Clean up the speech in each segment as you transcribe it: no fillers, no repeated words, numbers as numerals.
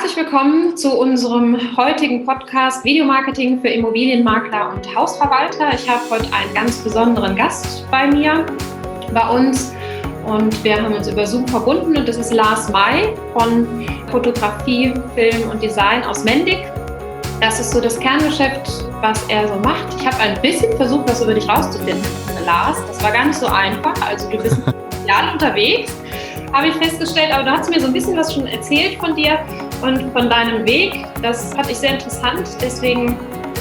Herzlich willkommen zu unserem heutigen Podcast Videomarketing für Immobilienmakler und Hausverwalter. Ich habe heute einen ganz besonderen Gast bei uns und wir haben uns über Zoom verbunden und das ist Lars May von Fotografie, Film und Design aus Mendig. Das ist so das Kerngeschäft, was er so macht. Ich habe ein bisschen versucht, was über dich rauszufinden, Lars. Das war gar nicht so einfach. Also du bist sozial unterwegs, habe ich festgestellt, aber du hast mir so ein bisschen was schon erzählt von dir und von deinem Weg. Das fand ich sehr interessant. Deswegen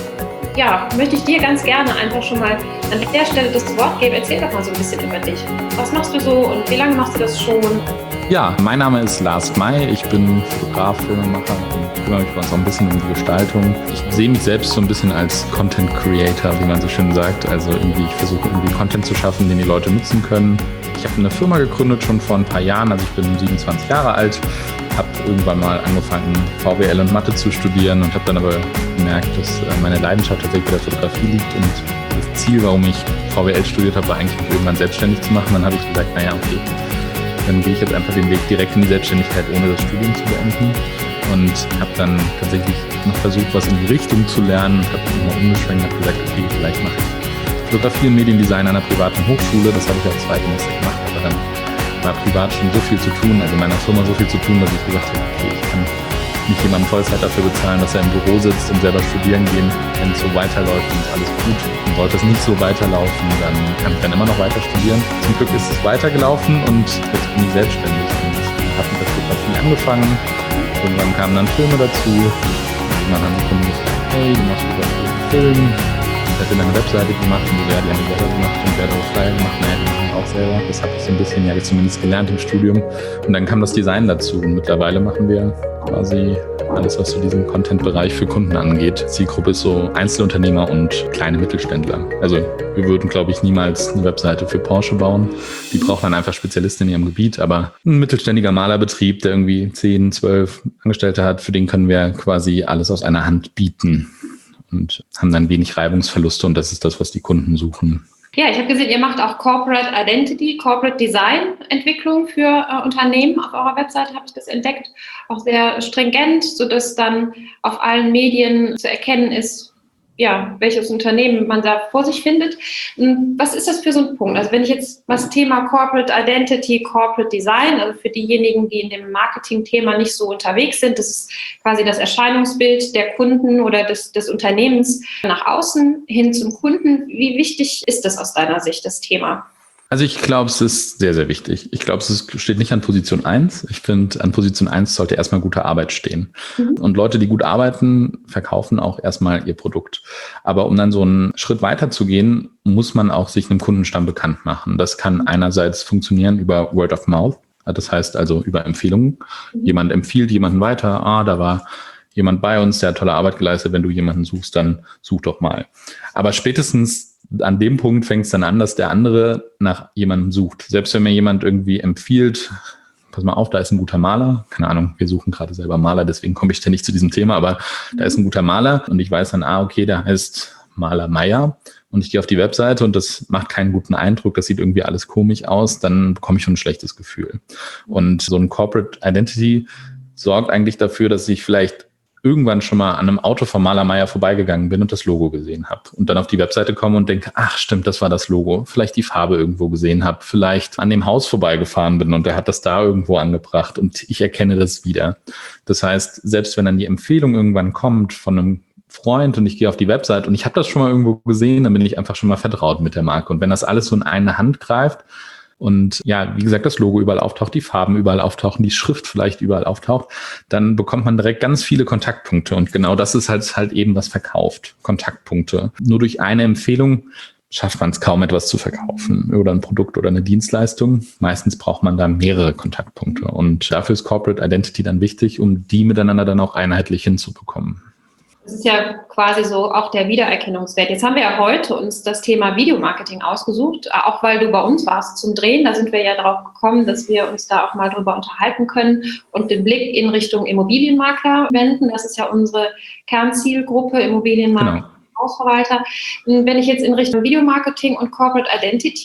möchte ich dir ganz gerne einfach schon mal an der Stelle das Wort geben. Erzähl doch mal so ein bisschen über dich. Was machst du so und wie lange machst du das schon? Ja, mein Name ist Lars May. Ich bin Fotograf, Filmemacher und kümmere mich bei uns auch ein bisschen um die Gestaltung. Ich sehe mich selbst so ein bisschen als Content Creator, wie man so schön sagt. Also ich versuche irgendwie Content zu schaffen, den die Leute nutzen können. Ich habe eine Firma gegründet schon vor ein paar Jahren, also ich bin 27 Jahre alt, habe irgendwann mal angefangen VWL und Mathe zu studieren und habe dann aber gemerkt, dass meine Leidenschaft tatsächlich bei der Fotografie liegt und das Ziel, warum ich VWL studiert habe, war eigentlich mich irgendwann selbstständig zu machen. Dann habe ich gesagt, okay, dann gehe ich jetzt einfach den Weg direkt in die Selbstständigkeit, ohne das Studium zu beenden und habe dann tatsächlich noch versucht, was in die Richtung zu lernen und habe immer umgeschwenkt und habe gesagt, okay, vielleicht mache ich Fotografie und Mediendesign an einer privaten Hochschule. Das habe ich auch 2 Semester gemacht, aber dann war privat schon so viel zu tun, also in meiner Firma so viel zu tun, dass ich gesagt habe, okay, ich kann nicht jemanden Vollzeit dafür bezahlen, dass er im Büro sitzt und selber studieren gehen. Wenn es so weiterläuft, dann ist alles gut. Und sollte es nicht so weiterlaufen, dann kann ich dann immer noch weiter studieren. Zum Glück ist es weitergelaufen und jetzt bin ich selbstständig und habe mit der Fotografie angefangen. Irgendwann kamen dann Filme dazu. Und dann haben die Kunden gesagt, hey, du machst Film. Ich hatte eine Webseite gemacht und die haben die selber gemacht und wer hat auch Flyer gemacht, die machen auch selber. Das habe ich so ein bisschen zumindest gelernt im Studium. Und dann kam das Design dazu und mittlerweile machen wir quasi alles, was so diesen Content-Bereich für Kunden angeht. Zielgruppe ist so Einzelunternehmer und kleine Mittelständler. Also wir würden, glaube ich, niemals eine Webseite für Porsche bauen. Die braucht dann einfach Spezialisten in ihrem Gebiet. Aber ein mittelständiger Malerbetrieb, der irgendwie 10, 12 Angestellte hat, für den können wir quasi alles aus einer Hand bieten und haben dann wenig Reibungsverluste und das ist das, was die Kunden suchen. Ja, ich habe gesehen, ihr macht auch Corporate Identity, Corporate Design Entwicklung für Unternehmen. Auf eurer Webseite habe ich das entdeckt. Auch sehr stringent, sodass dann auf allen Medien zu erkennen ist, welches Unternehmen man da vor sich findet. Was ist das für so ein Punkt? Also wenn ich jetzt das Thema Corporate Identity, Corporate Design, also für diejenigen, die in dem Marketing-Thema nicht so unterwegs sind, das ist quasi das Erscheinungsbild der Kunden oder des Unternehmens nach außen hin zum Kunden. Wie wichtig ist das aus deiner Sicht, das Thema? Also ich glaube, es ist sehr, sehr wichtig. Ich glaube, es steht nicht an Position 1. Ich finde, an Position 1 sollte erstmal gute Arbeit stehen. Und Leute, die gut arbeiten, verkaufen auch erstmal ihr Produkt. Aber um dann so einen Schritt weiter zu gehen, muss man auch sich einem Kundenstamm bekannt machen. Das kann einerseits funktionieren über Word of Mouth. Das heißt also über Empfehlungen. Jemand empfiehlt jemanden weiter. Da war jemand bei uns, der hat tolle Arbeit geleistet. Wenn du jemanden suchst, dann such doch mal. Aber spätestens an dem Punkt fängt es dann an, dass der andere nach jemandem sucht. Selbst wenn mir jemand irgendwie empfiehlt, pass mal auf, da ist ein guter Maler. Keine Ahnung, wir suchen gerade selber Maler, deswegen komme ich da nicht zu diesem Thema, aber da ist ein guter Maler und ich weiß dann, okay, der heißt Maler Meier und ich gehe auf die Webseite und das macht keinen guten Eindruck, das sieht irgendwie alles komisch aus, dann bekomme ich schon ein schlechtes Gefühl. Und so ein Corporate Identity sorgt eigentlich dafür, dass ich vielleicht irgendwann schon mal an einem Auto von Maler Meier vorbeigegangen bin und das Logo gesehen habe. Und dann auf die Webseite komme und denke, ach stimmt, das war das Logo. Vielleicht die Farbe irgendwo gesehen habe. Vielleicht an dem Haus vorbeigefahren bin und der hat das da irgendwo angebracht und ich erkenne das wieder. Das heißt, selbst wenn dann die Empfehlung irgendwann kommt von einem Freund und ich gehe auf die Website und ich habe das schon mal irgendwo gesehen, dann bin ich einfach schon mal vertraut mit der Marke. Und wenn das alles so in eine Hand greift, und wie gesagt, das Logo überall auftaucht, die Farben überall auftauchen, die Schrift vielleicht überall auftaucht, dann bekommt man direkt ganz viele Kontaktpunkte. Und genau das ist halt eben, was verkauft. Kontaktpunkte. Nur durch eine Empfehlung schafft man es kaum, etwas zu verkaufen oder ein Produkt oder eine Dienstleistung. Meistens braucht man da mehrere Kontaktpunkte. Und dafür ist Corporate Identity dann wichtig, um die miteinander dann auch einheitlich hinzubekommen. Das ist ja quasi so auch der Wiedererkennungswert. Jetzt haben wir ja heute uns das Thema Videomarketing ausgesucht, auch weil du bei uns warst zum Drehen. Da sind wir ja drauf gekommen, dass wir uns da auch mal drüber unterhalten können und den Blick in Richtung Immobilienmakler wenden. Das ist ja unsere Kernzielgruppe, Immobilienmakler, Hausverwalter. Wenn ich jetzt in Richtung Videomarketing und Corporate Identity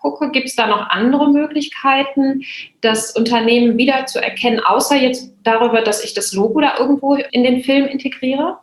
gucke, gibt es da noch andere Möglichkeiten, das Unternehmen wieder zu erkennen, außer jetzt darüber, dass ich das Logo da irgendwo in den Film integriere?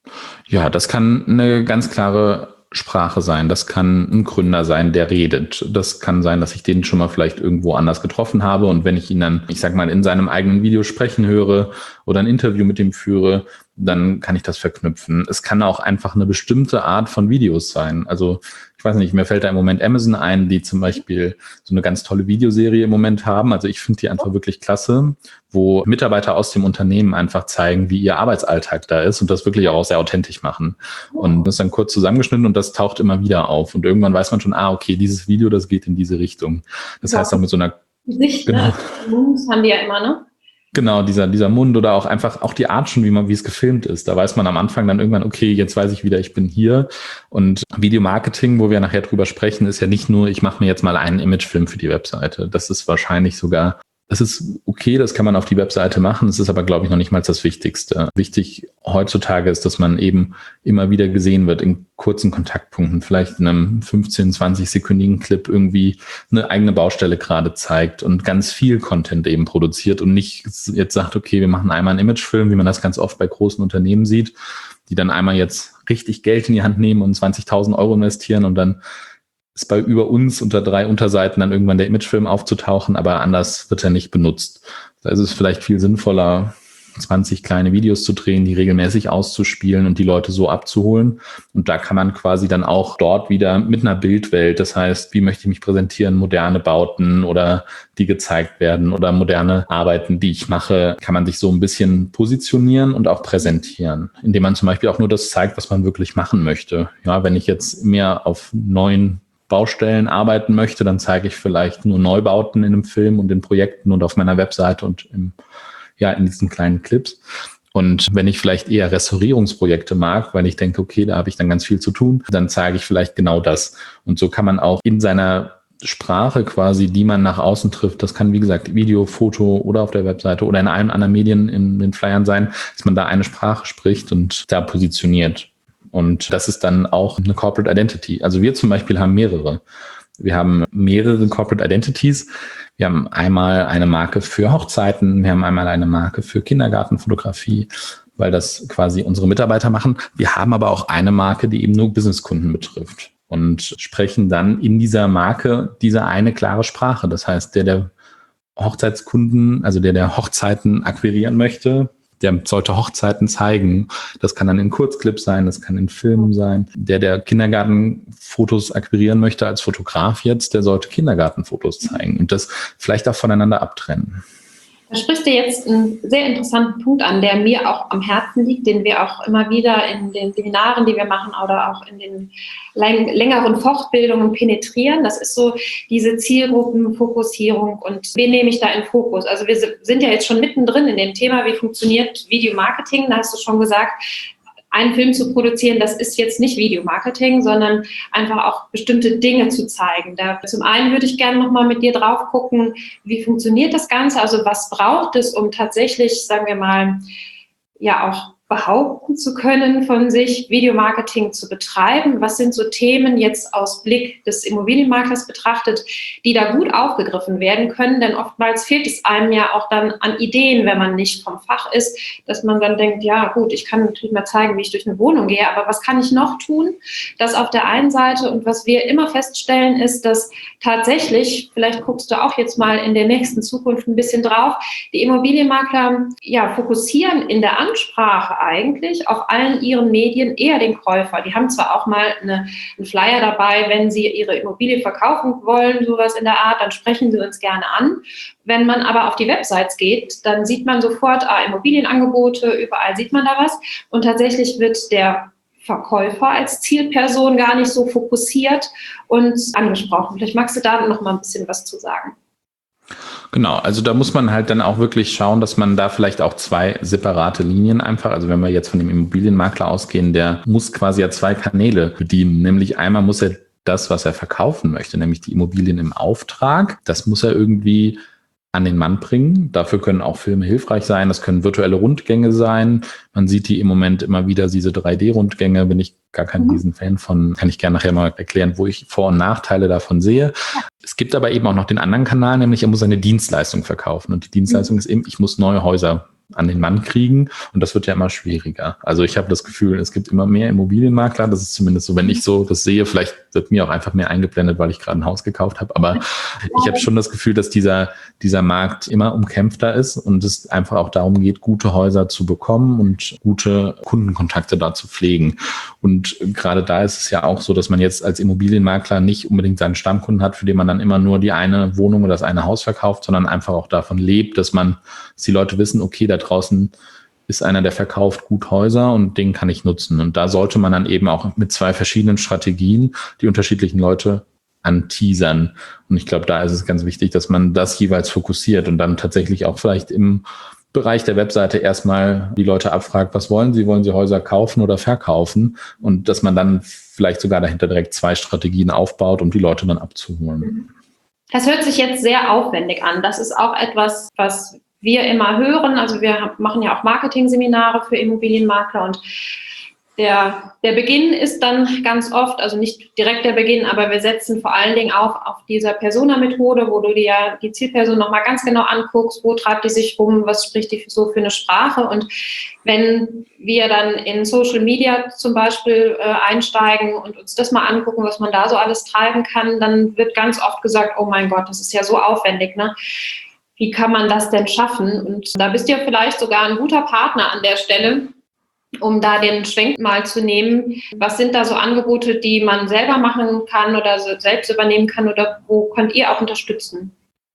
Ja, das kann eine ganz klare Sprache sein. Das kann ein Gründer sein, der redet. Das kann sein, dass ich den schon mal vielleicht irgendwo anders getroffen habe. Und wenn ich ihn dann, ich sag mal, in seinem eigenen Video sprechen höre oder ein Interview mit ihm führe, dann kann ich das verknüpfen. Es kann auch einfach eine bestimmte Art von Videos sein. Also ich weiß nicht, mir fällt da im Moment Amazon ein, die zum Beispiel so eine ganz tolle Videoserie im Moment haben. Also ich finde die einfach wirklich klasse, wo Mitarbeiter aus dem Unternehmen einfach zeigen, wie ihr Arbeitsalltag da ist und das wirklich auch sehr authentisch machen. Und das ist dann kurz zusammengeschnitten und das taucht immer wieder auf. Und irgendwann weiß man schon, okay, dieses Video, das geht in diese Richtung. Das heißt dann mit so einer... Gesicht, genau. Ne? Das haben die ja immer, ne? Genau, dieser Mund oder auch einfach auch die Art schon, wie es gefilmt ist. Da weiß man am Anfang dann irgendwann, okay, jetzt weiß ich wieder, ich bin hier. Und Videomarketing, wo wir nachher drüber sprechen, ist ja nicht nur, ich mache mir jetzt mal einen Imagefilm für die Webseite. Das ist wahrscheinlich sogar, das ist okay, das kann man auf die Webseite machen. Das ist aber, glaube ich, noch nicht mal das Wichtigste. Wichtig heutzutage ist, dass man eben immer wieder gesehen wird in kurzen Kontaktpunkten, vielleicht in einem 15-, 20-sekündigen Clip irgendwie eine eigene Baustelle gerade zeigt und ganz viel Content eben produziert und nicht jetzt sagt, okay, wir machen einmal einen Imagefilm, wie man das ganz oft bei großen Unternehmen sieht, die dann einmal jetzt richtig Geld in die Hand nehmen und 20.000 Euro investieren und dann ist bei über uns unter 3 Unterseiten dann irgendwann der Imagefilm aufzutauchen, aber anders wird er nicht benutzt. Da ist es vielleicht viel sinnvoller, 20 kleine Videos zu drehen, die regelmäßig auszuspielen und die Leute so abzuholen. Und da kann man quasi dann auch dort wieder mit einer Bildwelt, das heißt, wie möchte ich mich präsentieren, moderne Bauten oder die gezeigt werden oder moderne Arbeiten, die ich mache, kann man sich so ein bisschen positionieren und auch präsentieren, indem man zum Beispiel auch nur das zeigt, was man wirklich machen möchte. Ja, wenn ich jetzt mehr auf neuen Baustellen arbeiten möchte, dann zeige ich vielleicht nur Neubauten in einem Film und in Projekten und auf meiner Webseite und in diesen kleinen Clips. Und wenn ich vielleicht eher Restaurierungsprojekte mag, weil ich denke, okay, da habe ich dann ganz viel zu tun, dann zeige ich vielleicht genau das. Und so kann man auch in seiner Sprache quasi, die man nach außen trifft, das kann wie gesagt Video, Foto oder auf der Webseite oder in allen anderen Medien in den Flyern sein, dass man da eine Sprache spricht und da positioniert. Und das ist dann auch eine Corporate Identity. Also wir zum Beispiel haben mehrere. Wir haben mehrere Corporate Identities. Wir haben einmal eine Marke für Hochzeiten. Wir haben einmal eine Marke für Kindergartenfotografie, weil das quasi unsere Mitarbeiter machen. Wir haben aber auch eine Marke, die eben nur Businesskunden betrifft und sprechen dann in dieser Marke diese eine klare Sprache. Das heißt, der Hochzeitskunden, also der Hochzeiten akquirieren möchte, der sollte Hochzeiten zeigen. Das kann dann in Kurzclips sein, das kann in Filmen sein. Der Kindergartenfotos akquirieren möchte als Fotograf jetzt, der sollte Kindergartenfotos zeigen und das vielleicht auch voneinander abtrennen. Da sprichst du jetzt einen sehr interessanten Punkt an, der mir auch am Herzen liegt, den wir auch immer wieder in den Seminaren, die wir machen oder auch in den längeren Fortbildungen penetrieren. Das ist so diese Zielgruppenfokussierung und wen nehme ich da in Fokus? Also wir sind ja jetzt schon mittendrin in dem Thema, wie funktioniert Videomarketing, da hast du schon gesagt, einen Film zu produzieren, das ist jetzt nicht Videomarketing, sondern einfach auch bestimmte Dinge zu zeigen. Da zum einen würde ich gerne nochmal mit dir drauf gucken, wie funktioniert das Ganze, also was braucht es, um tatsächlich, sagen wir mal, ja auch behaupten zu können von sich, Videomarketing zu betreiben? Was sind so Themen jetzt aus Blick des Immobilienmaklers betrachtet, die da gut aufgegriffen werden können? Denn oftmals fehlt es einem ja auch dann an Ideen, wenn man nicht vom Fach ist, dass man dann denkt, ja gut, ich kann natürlich mal zeigen, wie ich durch eine Wohnung gehe, aber was kann ich noch tun? Das auf der einen Seite und was wir immer feststellen ist, dass tatsächlich, vielleicht guckst du auch jetzt mal in der nächsten Zukunft ein bisschen drauf, die Immobilienmakler fokussieren in der Ansprache eigentlich auf allen ihren Medien eher den Käufer. Die haben zwar auch mal einen Flyer dabei, wenn sie ihre Immobilie verkaufen wollen, sowas in der Art, dann sprechen sie uns gerne an. Wenn man aber auf die Websites geht, dann sieht man sofort Immobilienangebote, überall sieht man da was und tatsächlich wird der Verkäufer als Zielperson gar nicht so fokussiert und angesprochen. Vielleicht magst du da noch mal ein bisschen was zu sagen. Genau, also da muss man halt dann auch wirklich schauen, dass man da vielleicht auch 2 separate Linien einfach, also wenn wir jetzt von dem Immobilienmakler ausgehen, der muss quasi ja 2 Kanäle bedienen, nämlich einmal muss er das, was er verkaufen möchte, nämlich die Immobilien im Auftrag, das muss er irgendwie an den Mann bringen. Dafür können auch Filme hilfreich sein. Das können virtuelle Rundgänge sein. Man sieht die im Moment immer wieder, diese 3D-Rundgänge. Bin ich gar kein Riesenfan von. Kann ich gerne nachher mal erklären, wo ich Vor- und Nachteile davon sehe. Es gibt aber eben auch noch den anderen Kanal, nämlich er muss eine Dienstleistung verkaufen. Und die Dienstleistung ist eben, ich muss neue Häuser an den Mann kriegen und das wird ja immer schwieriger. Also ich habe das Gefühl, es gibt immer mehr Immobilienmakler, das ist zumindest so, wenn ich so das sehe, vielleicht wird mir auch einfach mehr eingeblendet, weil ich gerade ein Haus gekauft habe, aber ich habe schon das Gefühl, dass dieser Markt immer umkämpfter ist und es einfach auch darum geht, gute Häuser zu bekommen und gute Kundenkontakte da zu pflegen. Und gerade da ist es ja auch so, dass man jetzt als Immobilienmakler nicht unbedingt seinen Stammkunden hat, für den man dann immer nur die eine Wohnung oder das eine Haus verkauft, sondern einfach auch davon lebt, dass die Leute wissen, okay, da draußen ist einer, der verkauft gut Häuser und den kann ich nutzen. Und da sollte man dann eben auch mit 2 verschiedenen Strategien die unterschiedlichen Leute anteasern. Und ich glaube, da ist es ganz wichtig, dass man das jeweils fokussiert und dann tatsächlich auch vielleicht im Bereich der Webseite erstmal die Leute abfragt, was wollen sie? Wollen sie Häuser kaufen oder verkaufen? Und dass man dann vielleicht sogar dahinter direkt 2 Strategien aufbaut, um die Leute dann abzuholen. Das hört sich jetzt sehr aufwendig an. Das ist auch etwas, was wir immer hören. Also wir machen ja auch Marketing-Seminare für Immobilienmakler und der Beginn ist dann ganz oft, also nicht direkt der Beginn, aber wir setzen vor allen Dingen auch auf dieser Persona-Methode, wo du dir die Zielperson nochmal ganz genau anguckst, wo treibt die sich rum, was spricht die so für eine Sprache. Und wenn wir dann in Social Media zum Beispiel einsteigen und uns das mal angucken, was man da so alles treiben kann, dann wird ganz oft gesagt, oh mein Gott, das ist ja so aufwendig, ne? Wie kann man das denn schaffen? Und da bist du ja vielleicht sogar ein guter Partner an der Stelle, um da den Schwenk mal zu nehmen. Was sind da so Angebote, die man selber machen kann oder selbst übernehmen kann oder wo könnt ihr auch unterstützen?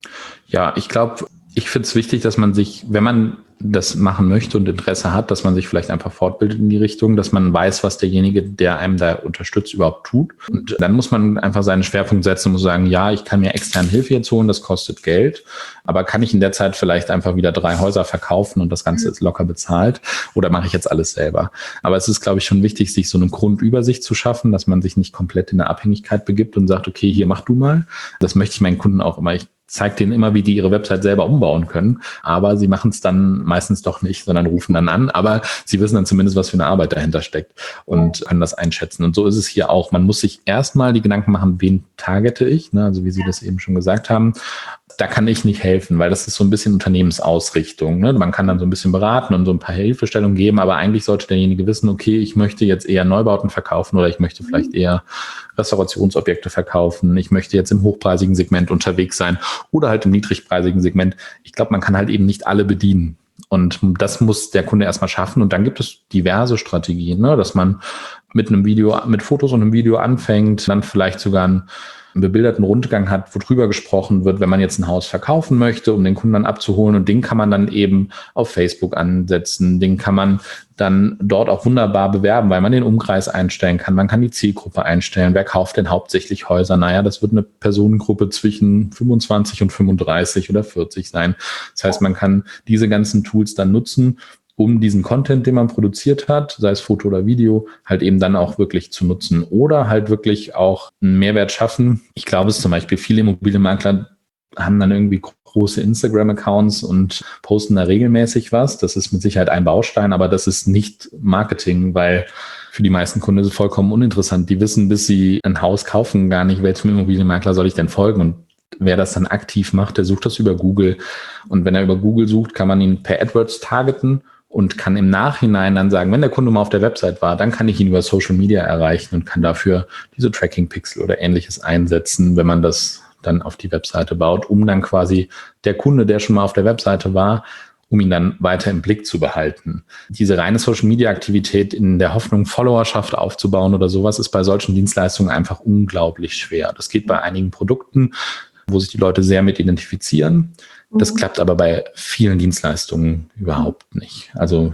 Ja, ich glaube, ich finde es wichtig, dass man sich, wenn man das machen möchte und Interesse hat, dass man sich vielleicht einfach fortbildet in die Richtung, dass man weiß, was derjenige, der einem da unterstützt, überhaupt tut. Und dann muss man einfach seinen Schwerpunkt setzen und muss sagen, ja, ich kann mir externe Hilfe jetzt holen, das kostet Geld, aber kann ich in der Zeit vielleicht einfach wieder 3 Häuser verkaufen und das Ganze ist locker bezahlt oder mache ich jetzt alles selber? Aber es ist, glaube ich, schon wichtig, sich so eine Grundübersicht zu schaffen, dass man sich nicht komplett in eine Abhängigkeit begibt und sagt, okay, hier mach du mal. Das möchte ich meinen Kunden auch immer. Ich zeige denen immer, wie die ihre Website selber umbauen können, aber sie machen es dann meistens doch nicht, sondern rufen dann an, aber sie wissen dann zumindest, was für eine Arbeit dahinter steckt und können das einschätzen. Und so ist es hier auch. Man muss sich erstmal die Gedanken machen, wen targete ich, ne? Also wie Sie das eben schon gesagt haben. Da kann ich nicht helfen, weil das ist so ein bisschen Unternehmensausrichtung. Ne? Man kann dann so ein bisschen beraten und so ein paar Hilfestellungen geben, aber eigentlich sollte derjenige wissen, okay, ich möchte jetzt eher Neubauten verkaufen oder ich möchte vielleicht eher Restaurationsobjekte verkaufen. Ich möchte jetzt im hochpreisigen Segment unterwegs sein oder halt im niedrigpreisigen Segment. Ich glaube, man kann halt eben nicht alle bedienen. Und das muss der Kunde erstmal schaffen. Und dann gibt es diverse Strategien, ne? Dass man mit einem Video, mit Fotos und einem Video anfängt, dann vielleicht sogar einen bebilderten Rundgang hat, wo drüber gesprochen wird, wenn man jetzt ein Haus verkaufen möchte, um den Kunden dann abzuholen. Und den kann man dann eben auf Facebook ansetzen. Den kann man dann dort auch wunderbar bewerben, weil man den Umkreis einstellen kann. Man kann die Zielgruppe einstellen. Wer kauft denn hauptsächlich Häuser? Naja, das wird eine Personengruppe zwischen 25 und 35 oder 40 sein. Das heißt, man kann diese ganzen Tools dann nutzen, um diesen Content, den man produziert hat, sei es Foto oder Video, halt eben dann auch wirklich zu nutzen oder halt wirklich auch einen Mehrwert schaffen. Ich glaube, es zum Beispiel viele Immobilienmakler haben dann irgendwie große Instagram-Accounts und posten da regelmäßig was. Das ist mit Sicherheit ein Baustein, aber das ist nicht Marketing, weil für die meisten Kunden ist es vollkommen uninteressant. Die wissen, bis sie ein Haus kaufen, gar nicht, welchem Immobilienmakler soll ich denn folgen. Und wer das dann aktiv macht, der sucht das über Google. Und wenn er über Google sucht, kann man ihn per AdWords targeten und kann im Nachhinein dann sagen, wenn der Kunde mal auf der Website war, dann kann ich ihn über Social Media erreichen und kann dafür diese Tracking-Pixel oder Ähnliches einsetzen, wenn man das dann auf die Webseite baut, um dann quasi der Kunde, der schon mal auf der Webseite war, um ihn dann weiter im Blick zu behalten. Diese reine Social-Media-Aktivität in der Hoffnung, Followerschaft aufzubauen oder sowas, ist bei solchen Dienstleistungen einfach unglaublich schwer. Das geht bei einigen Produkten, wo sich die Leute sehr mit identifizieren. Das klappt aber bei vielen Dienstleistungen überhaupt nicht. Also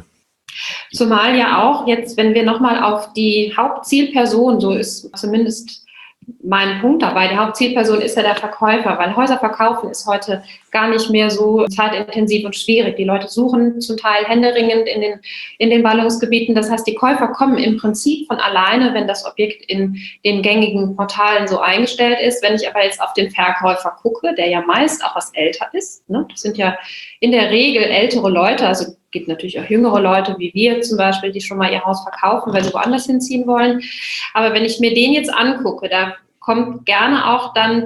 zumal ja auch jetzt, wenn wir nochmal auf die Hauptzielperson, so ist zumindest mein Punkt dabei, die Hauptzielperson ist ja der Verkäufer, weil Häuser verkaufen ist heute gar nicht mehr so zeitintensiv und schwierig. Die Leute suchen zum Teil händeringend in den Ballungsgebieten. Das heißt, die Käufer kommen im Prinzip von alleine, wenn das Objekt in den gängigen Portalen so eingestellt ist. Wenn ich aber jetzt auf den Verkäufer gucke, der ja meist auch was älter ist, ne? Das sind ja in der Regel ältere Leute, also gibt natürlich auch jüngere Leute wie wir zum Beispiel, die schon mal ihr Haus verkaufen, weil sie woanders hinziehen wollen. Aber wenn ich mir den jetzt angucke, da kommt gerne auch dann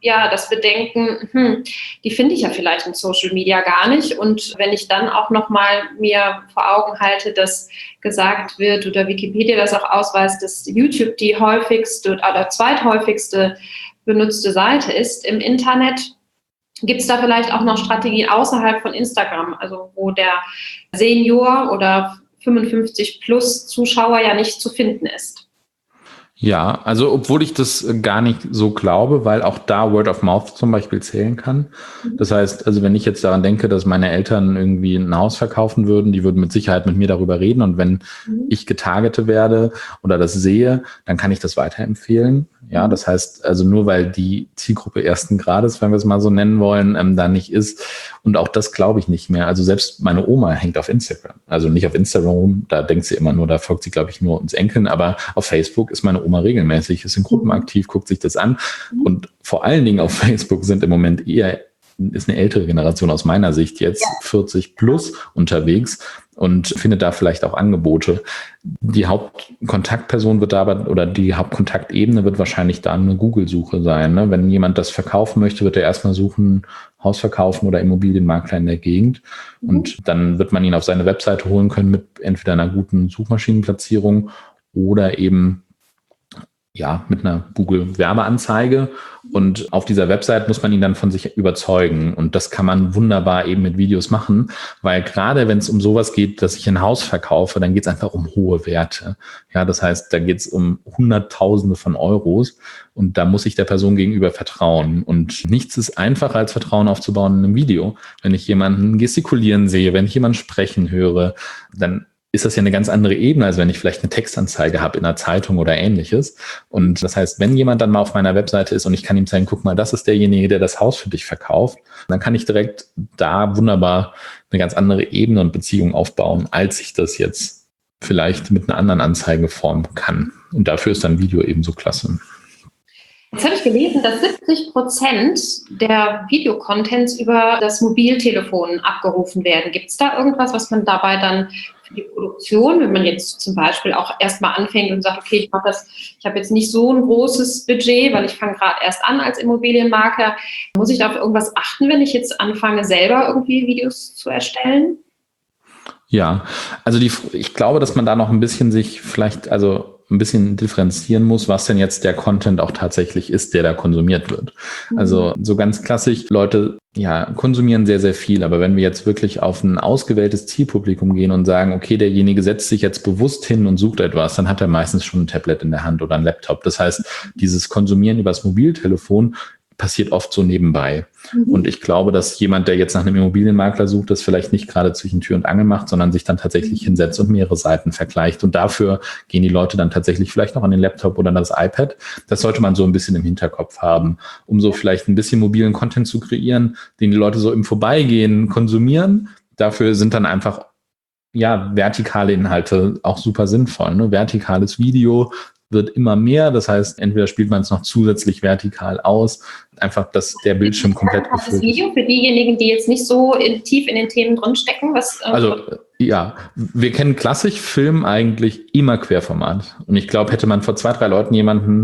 ja das Bedenken, die finde ich ja vielleicht in Social Media gar nicht. Und wenn ich dann auch nochmal mir vor Augen halte, dass gesagt wird oder Wikipedia das auch ausweist, dass YouTube die häufigste oder zweithäufigste benutzte Seite ist im Internet, gibt es da vielleicht auch noch Strategien außerhalb von Instagram, also wo der Senior oder 55 plus Zuschauer ja nicht zu finden ist? Ja, also obwohl ich das gar nicht so glaube, weil auch da Word of Mouth zum Beispiel zählen kann. Das heißt, also wenn ich jetzt daran denke, dass meine Eltern irgendwie ein Haus verkaufen würden, die würden mit Sicherheit mit mir darüber reden. Und wenn ich getargetet werde oder das sehe, dann kann ich das weiterempfehlen. Ja, das heißt, also nur weil die Zielgruppe ersten Grades, wenn wir es mal so nennen wollen, da nicht ist. Und auch das glaube ich nicht mehr. Also selbst meine Oma hängt auf Instagram. Also nicht auf Instagram, da denkt sie immer nur, da folgt sie, glaube ich, nur uns Enkeln. Aber auf Facebook ist meine Oma regelmäßig, ist in Gruppen aktiv, guckt sich das an. Und vor allen Dingen auf Facebook sind im Moment ist eine ältere Generation aus meiner Sicht jetzt 40 plus unterwegs und findet da vielleicht auch Angebote. Die Hauptkontaktperson wird da aber, oder die Hauptkontaktebene wird wahrscheinlich da eine Google-Suche sein. Ne? Wenn jemand das verkaufen möchte, wird er erstmal suchen, Haus verkaufen oder Immobilienmakler in der Gegend. Und dann wird man ihn auf seine Webseite holen können mit entweder einer guten Suchmaschinenplatzierung oder eben mit einer Google-Werbeanzeige. Und auf dieser Website muss man ihn dann von sich überzeugen. Und das kann man wunderbar eben mit Videos machen, weil gerade wenn es um sowas geht, dass ich ein Haus verkaufe, dann geht es einfach um hohe Werte. Ja, das heißt, da geht es um Hunderttausende von Euros und da muss ich der Person gegenüber vertrauen. Und nichts ist einfacher, als Vertrauen aufzubauen in einem Video. Wenn ich jemanden gestikulieren sehe, wenn ich jemanden sprechen höre, dann ist das ja eine ganz andere Ebene, als wenn ich vielleicht eine Textanzeige habe in einer Zeitung oder ähnliches. Und das heißt, wenn jemand dann mal auf meiner Webseite ist und ich kann ihm zeigen, guck mal, das ist derjenige, der das Haus für dich verkauft, dann kann ich direkt da wunderbar eine ganz andere Ebene und Beziehung aufbauen, als ich das jetzt vielleicht mit einer anderen Anzeige formen kann. Und dafür ist dann Video ebenso klasse. Jetzt habe ich gelesen, dass 70% der Videocontents über das Mobiltelefon abgerufen werden. Gibt es da irgendwas, was man dabei dann für die Produktion, wenn man jetzt zum Beispiel auch erstmal anfängt und sagt, okay, ich habe jetzt nicht so ein großes Budget, weil ich fange gerade erst an als Immobilienmakler, muss ich da auf irgendwas achten, wenn ich jetzt anfange, selber irgendwie Videos zu erstellen? Ja, also ich glaube, dass man da noch ein bisschen sich vielleicht, ein bisschen differenzieren muss, was denn jetzt der Content auch tatsächlich ist, der da konsumiert wird. Also so ganz klassisch, Leute konsumieren sehr, sehr viel, aber wenn wir jetzt wirklich auf ein ausgewähltes Zielpublikum gehen und sagen, okay, derjenige setzt sich jetzt bewusst hin und sucht etwas, dann hat er meistens schon ein Tablet in der Hand oder ein Laptop. Das heißt, dieses Konsumieren übers Mobiltelefon passiert oft so nebenbei. Und ich glaube, dass jemand, der jetzt nach einem Immobilienmakler sucht, das vielleicht nicht gerade zwischen Tür und Angel macht, sondern sich dann tatsächlich hinsetzt und mehrere Seiten vergleicht. Und dafür gehen die Leute dann tatsächlich vielleicht noch an den Laptop oder an das iPad. Das sollte man so ein bisschen im Hinterkopf haben, um so vielleicht ein bisschen mobilen Content zu kreieren, den die Leute so im Vorbeigehen konsumieren. Dafür sind dann einfach vertikale Inhalte auch super sinnvoll. Ne? Vertikales Video wird immer mehr. Das heißt, entweder spielt man es noch zusätzlich vertikal aus, einfach, dass der Bildschirm komplett gefüllt ist. Das Video für diejenigen, die jetzt nicht so tief in den Themen drinstecken, wir kennen klassisch Film eigentlich immer Querformat. Und ich glaube, hätte man vor 2-3 Leuten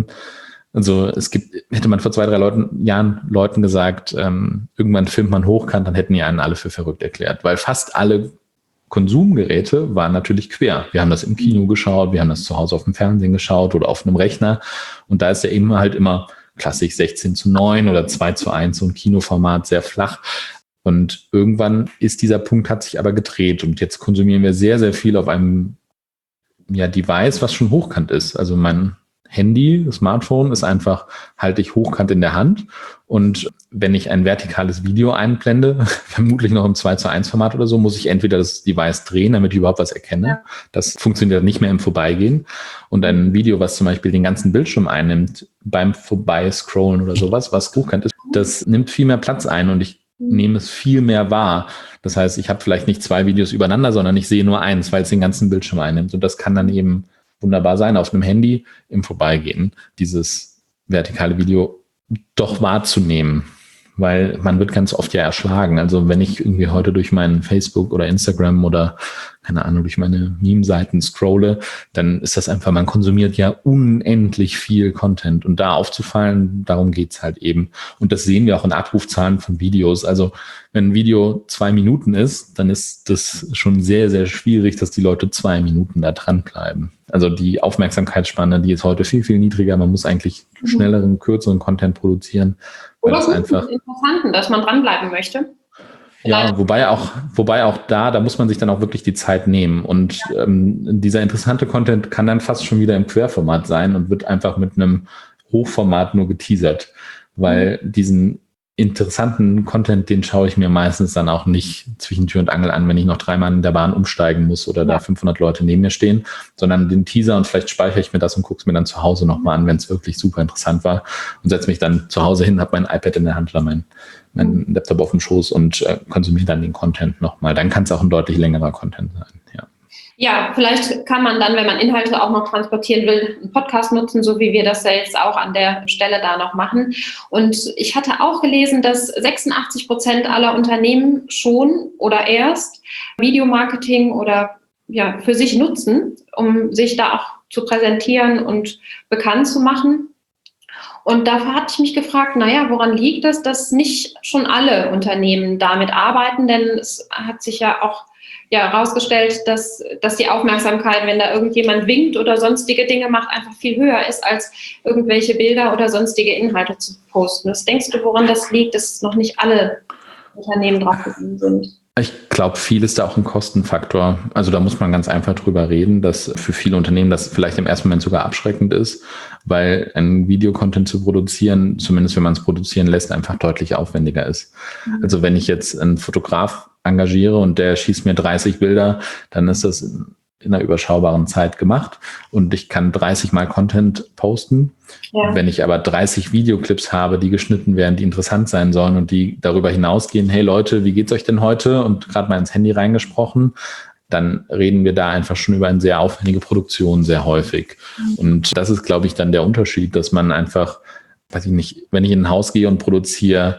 hätte man vor 2-3 Jahren Leuten gesagt, irgendwann filmt man hochkant, dann hätten die einen alle für verrückt erklärt, weil fast alle Konsumgeräte waren natürlich quer. Wir haben das im Kino geschaut, wir haben das zu Hause auf dem Fernsehen geschaut oder auf einem Rechner. Und da ist ja eben halt immer klassisch 16:9 oder 2:1, so ein Kinoformat, sehr flach. Und irgendwann ist dieser Punkt, hat sich aber gedreht. Und jetzt konsumieren wir sehr, sehr viel auf einem Device, was schon hochkant ist. Also mein Handy, das Smartphone ist einfach, halte ich hochkant in der Hand. Und wenn ich ein vertikales Video einblende, vermutlich noch im 2:1 oder so, muss ich entweder das Device drehen, damit ich überhaupt was erkenne. Ja. Das funktioniert nicht mehr im Vorbeigehen. Und ein Video, was zum Beispiel den ganzen Bildschirm einnimmt, beim Vorbeiscrollen oder sowas, was hochkant ist, das nimmt viel mehr Platz ein und ich nehme es viel mehr wahr. Das heißt, ich habe vielleicht nicht 2 Videos übereinander, sondern ich sehe nur eins, weil es den ganzen Bildschirm einnimmt. Und das kann dann eben wunderbar sein, auf einem Handy im Vorbeigehen, dieses vertikale Video doch wahrzunehmen, weil man wird ganz oft erschlagen. Also wenn ich irgendwie heute durch meinen Facebook oder Instagram oder keine Ahnung, durch meine Meme-Seiten scrolle, dann ist das einfach, man konsumiert ja unendlich viel Content und da aufzufallen, darum geht's halt eben. Und das sehen wir auch in Abrufzahlen von Videos. Also wenn ein Video 2 Minuten ist, dann ist das schon sehr, sehr schwierig, dass die Leute 2 Minuten da dranbleiben. Also die Aufmerksamkeitsspanne, die ist heute viel, viel niedriger. Man muss eigentlich schnelleren, kürzeren Content produzieren. Oder es einfach interessanten, dass man dranbleiben möchte. Ja, wobei auch da muss man sich dann auch wirklich die Zeit nehmen. Und dieser interessante Content kann dann fast schon wieder im Querformat sein und wird einfach mit einem Hochformat nur geteasert. Weil diesen interessanten Content, den schaue ich mir meistens dann auch nicht zwischen Tür und Angel an, wenn ich noch 3-mal in der Bahn umsteigen muss oder da 500 Leute neben mir stehen, sondern den Teaser und vielleicht speichere ich mir das und gucke es mir dann zu Hause nochmal an, wenn es wirklich super interessant war und setze mich dann zu Hause hin, habe mein iPad in der Hand oder mein Laptop auf dem Schoß und konsumiere dann den Content nochmal. Dann kann es auch ein deutlich längerer Content sein, ja. Ja, vielleicht kann man dann, wenn man Inhalte auch noch transportieren will, einen Podcast nutzen, so wie wir das jetzt auch an der Stelle da noch machen. Und ich hatte auch gelesen, dass 86% aller Unternehmen schon oder erst Videomarketing oder für sich nutzen, um sich da auch zu präsentieren und bekannt zu machen. Und dafür hatte ich mich gefragt, woran liegt es, dass nicht schon alle Unternehmen damit arbeiten? Denn es hat sich ja auch herausgestellt, dass die Aufmerksamkeit, wenn da irgendjemand winkt oder sonstige Dinge macht, einfach viel höher ist, als irgendwelche Bilder oder sonstige Inhalte zu posten. Was denkst du, woran das liegt, dass noch nicht alle Unternehmen drauf gekommen sind? Ich glaube, viel ist da auch ein Kostenfaktor. Also da muss man ganz einfach drüber reden, dass für viele Unternehmen das vielleicht im ersten Moment sogar abschreckend ist, weil ein Videocontent zu produzieren, zumindest wenn man es produzieren lässt, einfach deutlich aufwendiger ist. Also wenn ich jetzt einen Fotograf engagiere und der schießt mir 30 Bilder, dann ist das in einer überschaubaren Zeit gemacht und ich kann 30 Mal Content posten. Ja. Wenn ich aber 30 Videoclips habe, die geschnitten werden, die interessant sein sollen und die darüber hinausgehen, hey Leute, wie geht's euch denn heute? Und gerade mal ins Handy reingesprochen, dann reden wir da einfach schon über eine sehr aufwendige Produktion sehr häufig. Und das ist, glaube ich, dann der Unterschied, dass man einfach, weiß ich nicht, wenn ich in ein Haus gehe und produziere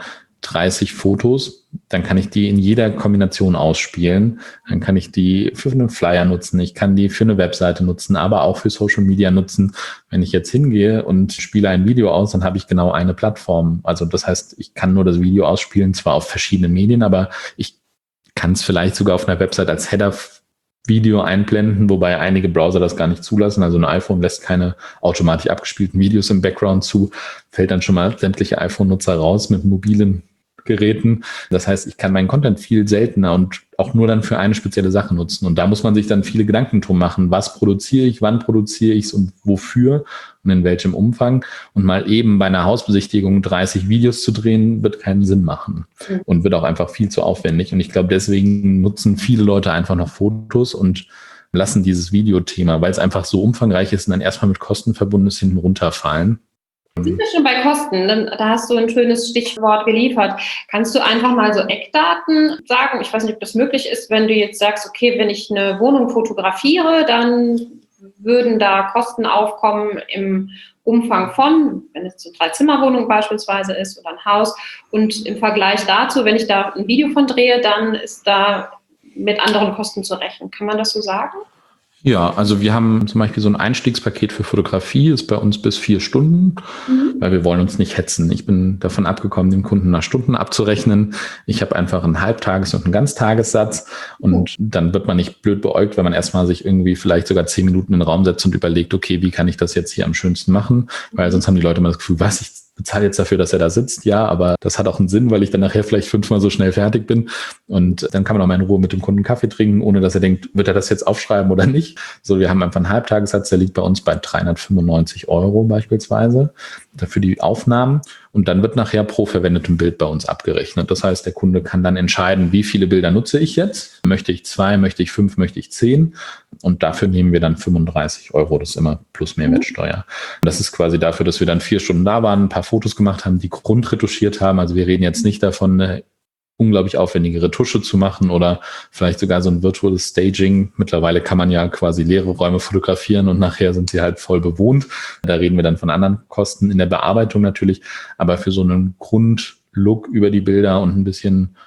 30 Fotos, dann kann ich die in jeder Kombination ausspielen. Dann kann ich die für einen Flyer nutzen, ich kann die für eine Webseite nutzen, aber auch für Social Media nutzen. Wenn ich jetzt hingehe und spiele ein Video aus, dann habe ich genau eine Plattform. Also das heißt, ich kann nur das Video ausspielen, zwar auf verschiedenen Medien, aber ich kann es vielleicht sogar auf einer Website als Header-Video einblenden, wobei einige Browser das gar nicht zulassen. Also ein iPhone lässt keine automatisch abgespielten Videos im Background zu, fällt dann schon mal sämtliche iPhone-Nutzer raus mit mobilen Geräten. Das heißt, ich kann meinen Content viel seltener und auch nur dann für eine spezielle Sache nutzen. Und da muss man sich dann viele Gedanken drum machen. Was produziere ich, wann produziere ich es und wofür und in welchem Umfang? Und mal eben bei einer Hausbesichtigung 30 Videos zu drehen, wird keinen Sinn machen und wird auch einfach viel zu aufwendig. Und ich glaube, deswegen nutzen viele Leute einfach noch Fotos und lassen dieses Videothema, weil es einfach so umfangreich ist und dann erstmal mit Kosten verbunden ist, hinten runterfallen. Sind wir schon bei Kosten? Da hast du ein schönes Stichwort geliefert. Kannst du einfach mal so Eckdaten sagen? Ich weiß nicht, ob das möglich ist, wenn du jetzt sagst, okay, wenn ich eine Wohnung fotografiere, dann würden da Kosten aufkommen im Umfang von, wenn es eine 3-Zimmer-Wohnung beispielsweise ist oder ein Haus. Und im Vergleich dazu, wenn ich da ein Video von drehe, dann ist da mit anderen Kosten zu rechnen. Kann man das so sagen? Ja, also wir haben zum Beispiel so ein Einstiegspaket für Fotografie, ist bei uns bis 4 Stunden, weil wir wollen uns nicht hetzen. Ich bin davon abgekommen, dem Kunden nach Stunden abzurechnen. Ich habe einfach einen Halbtages- und einen Ganztagessatz und dann wird man nicht blöd beäugt, wenn man erstmal sich irgendwie vielleicht sogar 10 Minuten in den Raum setzt und überlegt, okay, wie kann ich das jetzt hier am schönsten machen? Weil sonst haben die Leute immer das Gefühl, was, ich bezahle jetzt dafür, dass er da sitzt. Ja, aber das hat auch einen Sinn, weil ich dann nachher vielleicht 5-mal so schnell fertig bin. Und dann kann man auch mal in Ruhe mit dem Kunden Kaffee trinken, ohne dass er denkt, wird er das jetzt aufschreiben oder nicht. So, wir haben einfach einen Halbtagessatz, der liegt bei uns bei 395 € beispielsweise für die Aufnahmen. Und dann wird nachher pro verwendetem Bild bei uns abgerechnet. Das heißt, der Kunde kann dann entscheiden, wie viele Bilder nutze ich jetzt? Möchte ich 2, möchte ich 5, möchte ich 10? Und dafür nehmen wir dann 35 €. Das ist immer plus Mehrwertsteuer. Und das ist quasi dafür, dass wir dann 4 Stunden da waren, ein paar Fotos gemacht haben, die grundretuschiert haben. Also wir reden jetzt nicht davon, eine unglaublich aufwendige Retusche zu machen oder vielleicht sogar so ein virtuelles Staging. Mittlerweile kann man ja quasi leere Räume fotografieren und nachher sind sie halt voll bewohnt. Da reden wir dann von anderen Kosten in der Bearbeitung natürlich. Aber für so einen Grundlook über die Bilder und ein bisschen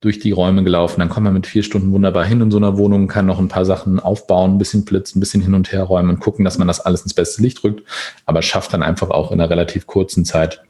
durch die Räume gelaufen. Dann kommt man mit 4 Stunden wunderbar hin in so einer Wohnung, kann noch ein paar Sachen aufbauen, ein bisschen blitzen, ein bisschen hin und her räumen und gucken, dass man das alles ins beste Licht rückt, aber schafft dann einfach auch in einer relativ kurzen Zeit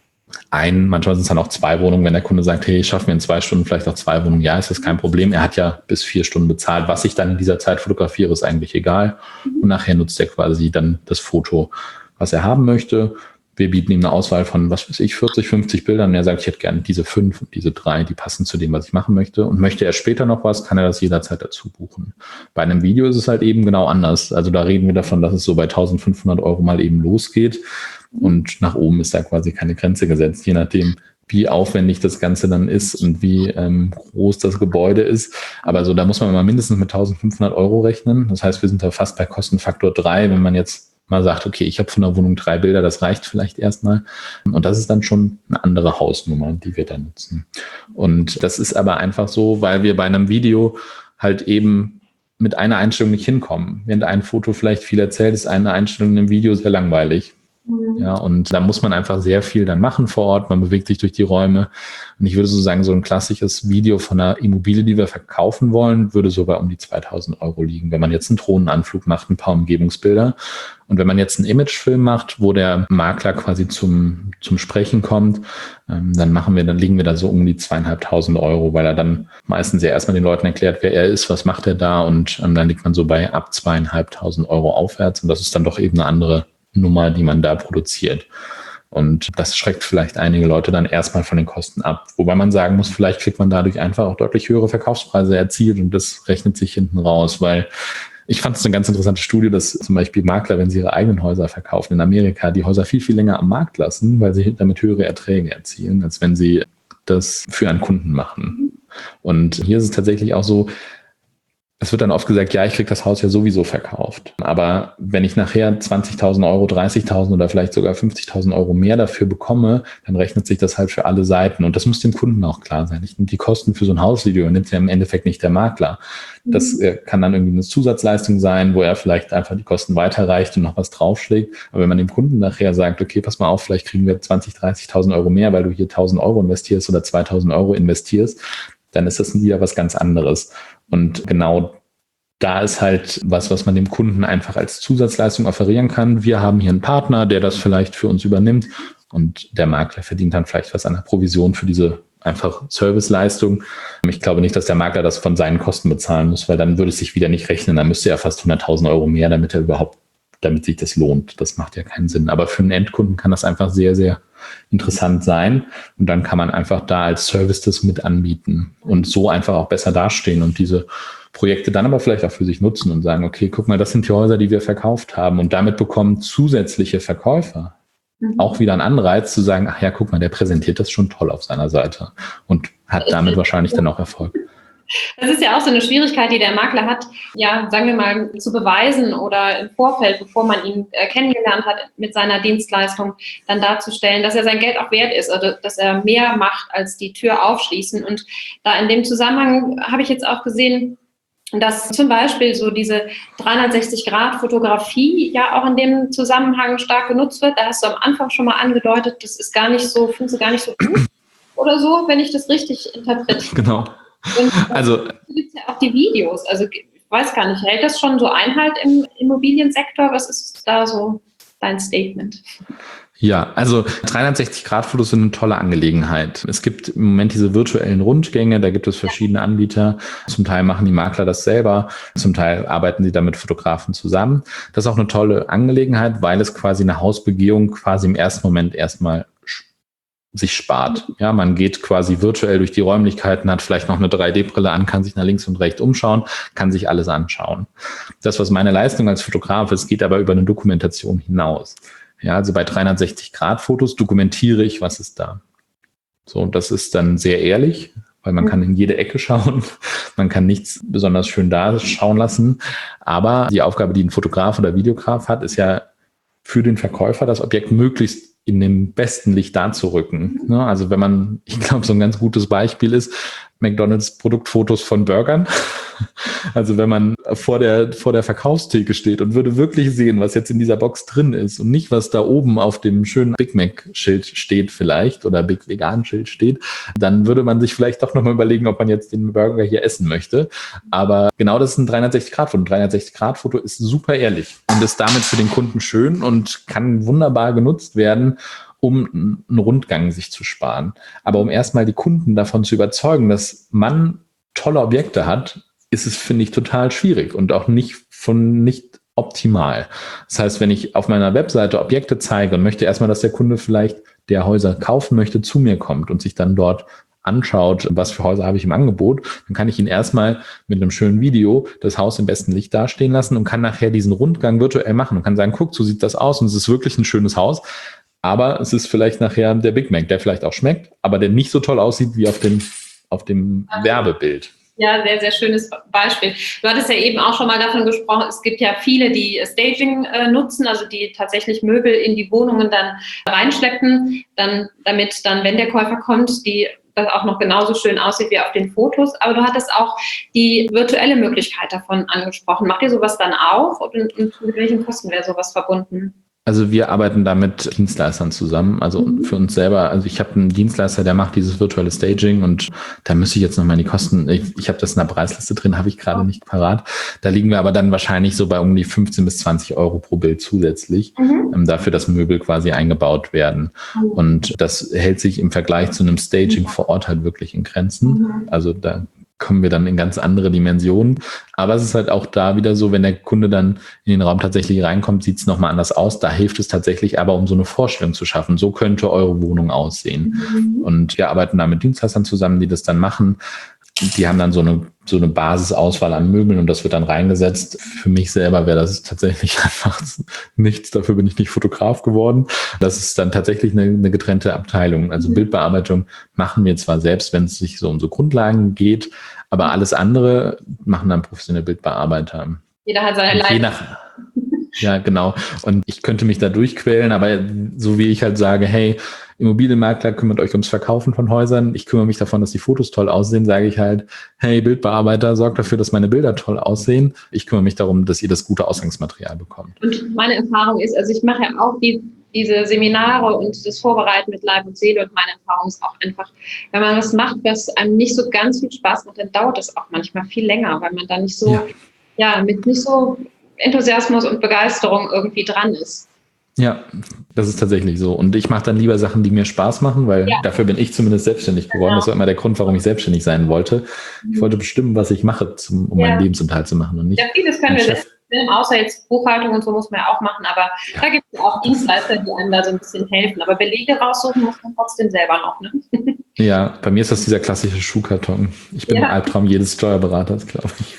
manchmal sind es dann auch 2 Wohnungen, wenn der Kunde sagt, hey, ich schaffe mir in 2 Stunden vielleicht auch 2 Wohnungen. Ja, ist das kein Problem. Er hat ja bis 4 Stunden bezahlt. Was ich dann in dieser Zeit fotografiere, ist eigentlich egal. Und nachher nutzt er quasi dann das Foto, was er haben möchte. Wir bieten ihm eine Auswahl von, 40, 50 Bildern. Und er sagt, ich hätte gerne diese 5 und diese 3, die passen zu dem, was ich machen möchte. Und möchte er später noch was, kann er das jederzeit dazu buchen. Bei einem Video ist es halt eben genau anders. Also da reden wir davon, dass es so bei 1.500 € mal eben losgeht. Und nach oben ist da quasi keine Grenze gesetzt, je nachdem, wie aufwendig das Ganze dann ist und wie groß das Gebäude ist. Aber so, da muss man mal mindestens mit 1.500 € rechnen. Das heißt, wir sind da fast bei Kostenfaktor 3, wenn man jetzt mal sagt, okay, ich habe von der Wohnung 3 Bilder, das reicht vielleicht erstmal. Und das ist dann schon eine andere Hausnummer, die wir da nutzen. Und das ist aber einfach so, weil wir bei einem Video halt eben mit einer Einstellung nicht hinkommen. Während ein Foto vielleicht viel erzählt, ist eine Einstellung in einem Video sehr langweilig. Ja, und da muss man einfach sehr viel dann machen vor Ort. Man bewegt sich durch die Räume. Und ich würde so sagen, so ein klassisches Video von einer Immobilie, die wir verkaufen wollen, würde so bei um die 2.000 € liegen. Wenn man jetzt einen Drohnenanflug macht, ein paar Umgebungsbilder. Und wenn man jetzt einen Imagefilm macht, wo der Makler quasi zum Sprechen kommt, dann liegen wir da so um die 2.500 €, weil er dann meistens ja erstmal den Leuten erklärt, wer er ist, was macht er da. Und dann liegt man so bei ab 2.500 € aufwärts. Und das ist dann doch eben eine andere Nummer, die man da produziert. Und das schreckt vielleicht einige Leute dann erstmal von den Kosten ab. Wobei man sagen muss, vielleicht kriegt man dadurch einfach auch deutlich höhere Verkaufspreise erzielt und das rechnet sich hinten raus, weil ich fand es eine ganz interessante Studie, dass zum Beispiel Makler, wenn sie ihre eigenen Häuser verkaufen in Amerika, die Häuser viel, viel länger am Markt lassen, weil sie damit höhere Erträge erzielen, als wenn sie das für einen Kunden machen. Und hier ist es tatsächlich auch so, es wird dann oft gesagt, ja, ich kriege das Haus ja sowieso verkauft. Aber wenn ich nachher 20.000 €, 30.000 oder vielleicht sogar 50.000 € mehr dafür bekomme, dann rechnet sich das halt für alle Seiten. Und das muss dem Kunden auch klar sein. Ich nehme die Kosten für so ein Hausvideo, nimmt ja im Endeffekt nicht der Makler. Das kann dann irgendwie eine Zusatzleistung sein, wo er vielleicht einfach die Kosten weiterreicht und noch was draufschlägt. Aber wenn man dem Kunden nachher sagt, okay, pass mal auf, vielleicht kriegen wir 20.000, 30.000 € mehr, weil du hier 1.000 € investierst oder 2.000 € investierst, dann ist das wieder was ganz anderes. Und genau da ist halt was man dem Kunden einfach als Zusatzleistung offerieren kann. Wir haben hier einen Partner, der das vielleicht für uns übernimmt und der Makler verdient dann vielleicht was an der Provision für diese einfach Serviceleistung. Ich glaube nicht, dass der Makler das von seinen Kosten bezahlen muss, weil dann würde es sich wieder nicht rechnen. Dann müsste er fast 100.000 € mehr, damit sich das lohnt. Das macht ja keinen Sinn. Aber für einen Endkunden kann das einfach sehr, sehr interessant sein. Und dann kann man einfach da als Service das mit anbieten und so einfach auch besser dastehen und diese Projekte dann aber vielleicht auch für sich nutzen und sagen, okay, guck mal, das sind die Häuser, die wir verkauft haben. Und damit bekommen zusätzliche Verkäufer auch wieder einen Anreiz zu sagen, ach ja, guck mal, der präsentiert das schon toll auf seiner Seite und hat damit wahrscheinlich dann auch Erfolg. Das ist ja auch so eine Schwierigkeit, die der Makler hat, ja, sagen wir mal, zu beweisen oder im Vorfeld, bevor man ihn kennengelernt hat, mit seiner Dienstleistung dann darzustellen, dass er sein Geld auch wert ist oder dass er mehr macht als die Tür aufschließen. Und da in dem Zusammenhang habe ich jetzt auch gesehen, dass zum Beispiel so diese 360-Grad-Fotografie ja auch in dem Zusammenhang stark genutzt wird. Da hast du am Anfang schon mal angedeutet, das ist gar nicht so, findest du gar nicht so gut oder so, wenn ich das richtig interpretiere. Genau. Und also gibt es ja auch die Videos. Also ich weiß gar nicht, hält das schon so Einhalt im Immobiliensektor? Was ist da so dein Statement? Ja, also 360-Grad-Fotos sind eine tolle Angelegenheit. Es gibt im Moment diese virtuellen Rundgänge, da gibt es verschiedene Anbieter. Zum Teil machen die Makler das selber, zum Teil arbeiten sie da mit Fotografen zusammen. Das ist auch eine tolle Angelegenheit, weil es quasi eine Hausbegehung quasi im ersten Moment erstmal sich spart. Ja, man geht quasi virtuell durch die Räumlichkeiten, hat vielleicht noch eine 3D-Brille an, kann sich nach links und rechts umschauen, kann sich alles anschauen. Das, was meine Leistung als Fotograf ist, geht aber über eine Dokumentation hinaus. Ja, also bei 360-Grad-Fotos dokumentiere ich, was ist da. So, und das ist dann sehr ehrlich, weil man kann in jede Ecke schauen. Man kann nichts besonders schön da schauen lassen. Aber die Aufgabe, die ein Fotograf oder Videograf hat, ist ja für den Verkäufer, das Objekt möglichst in dem besten Licht darzurücken. Also wenn man, ich glaube, so ein ganz gutes Beispiel ist, McDonald's Produktfotos von Burgern. Also wenn man vor der Verkaufstheke steht und würde wirklich sehen, was jetzt in dieser Box drin ist und nicht, was da oben auf dem schönen Big Mac-Schild steht vielleicht oder Big Vegan-Schild steht, dann würde man sich vielleicht doch nochmal überlegen, ob man jetzt den Burger hier essen möchte. Aber genau das ist ein 360-Grad-Foto. Ein 360-Grad-Foto ist super ehrlich und ist damit für den Kunden schön und kann wunderbar genutzt werden, um einen Rundgang sich zu sparen. Aber um erstmal die Kunden davon zu überzeugen, dass man tolle Objekte hat, ist es, finde ich, total schwierig und auch nicht optimal. Das heißt, wenn ich auf meiner Webseite Objekte zeige und möchte erstmal, dass der Kunde vielleicht, der Häuser kaufen möchte, zu mir kommt und sich dann dort anschaut, was für Häuser habe ich im Angebot, dann kann ich ihn erstmal mit einem schönen Video das Haus im besten Licht dastehen lassen und kann nachher diesen Rundgang virtuell machen und kann sagen, guck, so sieht das aus und es ist wirklich ein schönes Haus. Aber es ist vielleicht nachher der Big Mac, der vielleicht auch schmeckt, aber der nicht so toll aussieht wie auf dem Werbebild. Ja, sehr, sehr schönes Beispiel. Du hattest ja eben auch schon mal davon gesprochen, es gibt ja viele, die Staging nutzen, also die tatsächlich Möbel in die Wohnungen dann reinschleppen, damit dann, wenn der Käufer kommt, das auch noch genauso schön aussieht wie auf den Fotos. Aber du hattest auch die virtuelle Möglichkeit davon angesprochen. Macht ihr sowas dann auch und mit welchen Kosten wäre sowas verbunden? Also wir arbeiten da mit Dienstleistern zusammen, also für uns selber. Also ich habe einen Dienstleister, der macht dieses virtuelle Staging und da müsste ich jetzt nochmal in die Kosten, ich habe das in der Preisliste drin, habe ich gerade nicht parat. Da liegen wir aber dann wahrscheinlich so bei um die 15 bis 20 Euro pro Bild zusätzlich, dafür, dass Möbel quasi eingebaut werden. Und das hält sich im Vergleich zu einem Staging vor Ort halt wirklich in Grenzen. Also da kommen wir dann in ganz andere Dimensionen. Aber es ist halt auch da wieder so, wenn der Kunde dann in den Raum tatsächlich reinkommt, sieht es nochmal anders aus. Da hilft es tatsächlich aber, um so eine Vorstellung zu schaffen. So könnte eure Wohnung aussehen. Und wir arbeiten da mit Dienstleistern zusammen, die das dann machen. Die haben dann so eine Basisauswahl an Möbeln und das wird dann reingesetzt. Für mich selber wäre das tatsächlich einfach nichts. Dafür bin ich nicht Fotograf geworden. Das ist dann tatsächlich eine getrennte Abteilung. Also Bildbearbeitung machen wir zwar selbst, wenn es sich so um so Grundlagen geht, aber alles andere machen dann professionelle Bildbearbeiter. Jeder hat seine Leidenschaft. Ja, genau. Und ich könnte mich da durchquälen, aber so wie ich halt sage, hey, Immobilienmakler, kümmert euch ums Verkaufen von Häusern. Ich kümmere mich davon, dass die Fotos toll aussehen, sage ich halt, hey, Bildbearbeiter, sorgt dafür, dass meine Bilder toll aussehen. Ich kümmere mich darum, dass ihr das gute Ausgangsmaterial bekommt. Und meine Erfahrung ist, also ich mache ja auch diese Seminare und das Vorbereiten mit Leib und Seele und meine Erfahrung ist auch einfach, wenn man was macht, was einem nicht so ganz viel Spaß macht, dann dauert das auch manchmal viel länger, weil man da nicht so, mit nicht so Enthusiasmus und Begeisterung irgendwie dran ist. Ja, das ist tatsächlich so. Und ich mache dann lieber Sachen, die mir Spaß machen, weil dafür bin ich zumindest selbstständig geworden. Genau. Das war immer der Grund, warum ich selbstständig sein wollte. Ich wollte bestimmen, was ich mache, um meinen Lebensunterhalt zu machen. Und nicht vieles können wir selbst filmen, außer jetzt Buchhaltung und so muss man ja auch machen. Aber da gibt es auch Dienstleister, die einem da so ein bisschen helfen. Aber Belege raussuchen muss man trotzdem selber noch. Ne? Ja, bei mir ist das dieser klassische Schuhkarton. Ich bin ein Albtraum jedes Steuerberaters, glaube ich.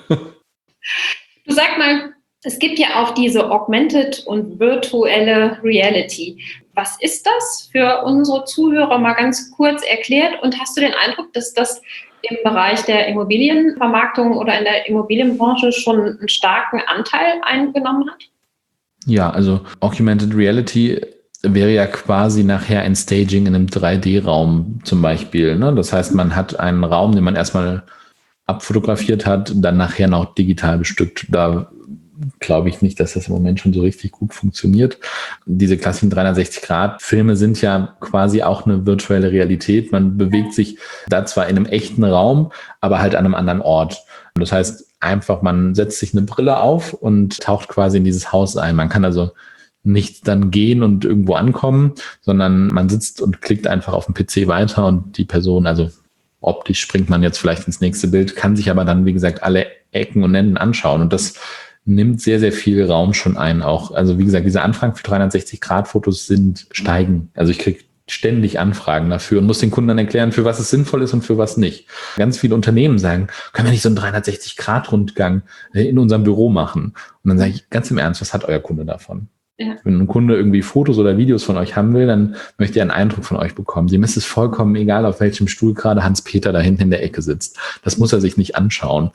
Du sag mal, es gibt ja auch diese Augmented und virtuelle Reality. Was ist das für unsere Zuhörer mal ganz kurz erklärt? Und hast du den Eindruck, dass das im Bereich der Immobilienvermarktung oder in der Immobilienbranche schon einen starken Anteil eingenommen hat? Ja, also Augmented Reality wäre ja quasi nachher ein Staging in einem 3D-Raum zum Beispiel. Ne? Das heißt, man hat einen Raum, den man erstmal abfotografiert hat, dann nachher noch digital bestückt. Da glaube ich nicht, dass das im Moment schon so richtig gut funktioniert. Diese klassischen 360-Grad-Filme sind ja quasi auch eine virtuelle Realität. Man bewegt sich da zwar in einem echten Raum, aber halt an einem anderen Ort. Und das heißt einfach, man setzt sich eine Brille auf und taucht quasi in dieses Haus ein. Man kann also nicht dann gehen und irgendwo ankommen, sondern man sitzt und klickt einfach auf dem PC weiter und die Person, also optisch springt man jetzt vielleicht ins nächste Bild, kann sich aber dann, wie gesagt, alle Ecken und Enden anschauen. Und das nimmt sehr, sehr viel Raum schon ein auch. Also wie gesagt, diese Anfragen für 360-Grad-Fotos steigen. Also ich kriege ständig Anfragen dafür und muss den Kunden dann erklären, für was es sinnvoll ist und für was nicht. Ganz viele Unternehmen sagen, können wir nicht so einen 360-Grad-Rundgang in unserem Büro machen? Und dann sage ich ganz im Ernst, was hat euer Kunde davon? Ja. Wenn ein Kunde irgendwie Fotos oder Videos von euch haben will, dann möchte er einen Eindruck von euch bekommen. Dem ist es vollkommen egal, auf welchem Stuhl gerade Hans-Peter da hinten in der Ecke sitzt. Das muss er sich nicht anschauen.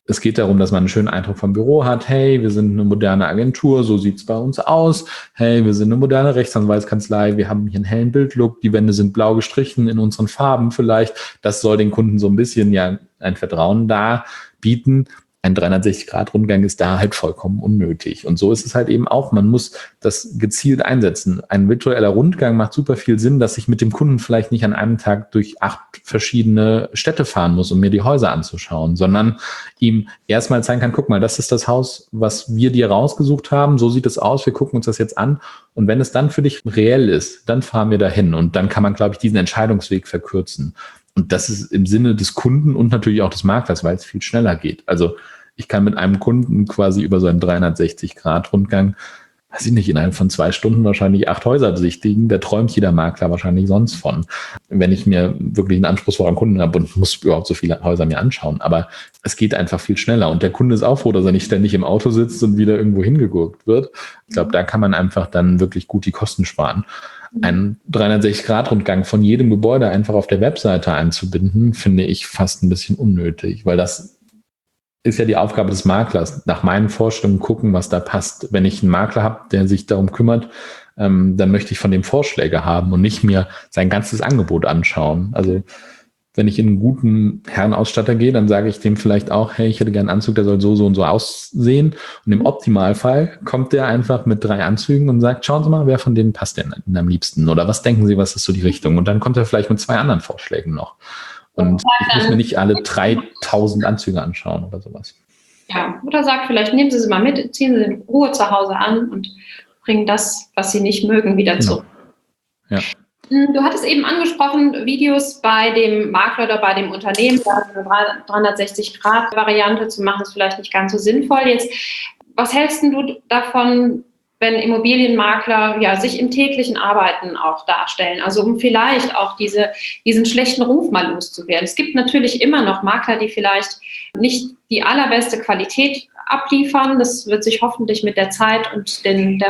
Es geht darum, dass man einen schönen Eindruck vom Büro hat. Hey, wir sind eine moderne Agentur, so sieht's bei uns aus. Hey, wir sind eine moderne Rechtsanwaltskanzlei, wir haben hier einen hellen Bildlook, die Wände sind blau gestrichen in unseren Farben vielleicht. Das soll den Kunden so ein bisschen ja ein Vertrauen da bieten. Ein 360-Grad-Rundgang ist da halt vollkommen unnötig. Und so ist es halt eben auch. Man muss das gezielt einsetzen. Ein virtueller Rundgang macht super viel Sinn, dass ich mit dem Kunden vielleicht nicht an einem Tag durch 8 verschiedene Städte fahren muss, um mir die Häuser anzuschauen, sondern ihm erstmal zeigen kann, guck mal, das ist das Haus, was wir dir rausgesucht haben. So sieht es aus. Wir gucken uns das jetzt an. Und wenn es dann für dich reell ist, dann fahren wir dahin. Und dann kann man, glaube ich, diesen Entscheidungsweg verkürzen. Und das ist im Sinne des Kunden und natürlich auch des Maklers, weil es viel schneller geht. Also ich kann mit einem Kunden quasi über so einen 360-Grad-Rundgang, weiß ich nicht, innerhalb von 2 Stunden wahrscheinlich 8 Häuser besichtigen. Da träumt jeder Makler wahrscheinlich sonst von, wenn ich mir wirklich einen anspruchsvollen Kunden habe und muss überhaupt so viele Häuser mir anschauen. Aber es geht einfach viel schneller. Und der Kunde ist auch froh, dass er nicht ständig im Auto sitzt und wieder irgendwo hingegurkt wird. Ich glaube, da kann man einfach dann wirklich gut die Kosten sparen. Einen 360-Grad-Rundgang von jedem Gebäude einfach auf der Webseite einzubinden, finde ich fast ein bisschen unnötig, weil das ist ja die Aufgabe des Maklers, nach meinen Vorstellungen gucken, was da passt. Wenn ich einen Makler habe, der sich darum kümmert, dann möchte ich von dem Vorschläge haben und nicht mir sein ganzes Angebot anschauen. Also wenn ich in einen guten Herrenausstatter gehe, dann sage ich dem vielleicht auch, hey, ich hätte gerne einen Anzug, der soll so, so und so aussehen. Und im Optimalfall kommt der einfach mit 3 Anzügen und sagt, schauen Sie mal, wer von denen passt denn am liebsten? Oder was denken Sie, was ist so die Richtung? Und dann kommt er vielleicht mit 2 anderen Vorschlägen noch. Und ich muss mir nicht alle 3000 Anzüge anschauen oder sowas. Ja, oder sagt vielleicht, nehmen Sie sie mal mit, ziehen Sie in Ruhe zu Hause an und bringen das, was Sie nicht mögen, wieder zurück. Ja. Du hattest eben angesprochen, Videos bei dem Makler oder bei dem Unternehmen, da eine 360-Grad-Variante zu machen, ist vielleicht nicht ganz so sinnvoll. Jetzt, was hältst du davon, wenn Immobilienmakler ja sich im täglichen Arbeiten auch darstellen, also um vielleicht auch diesen schlechten Ruf mal loszuwerden? Es gibt natürlich immer noch Makler, die vielleicht nicht die allerbeste Qualität abliefern. Das wird sich hoffentlich mit der Zeit und der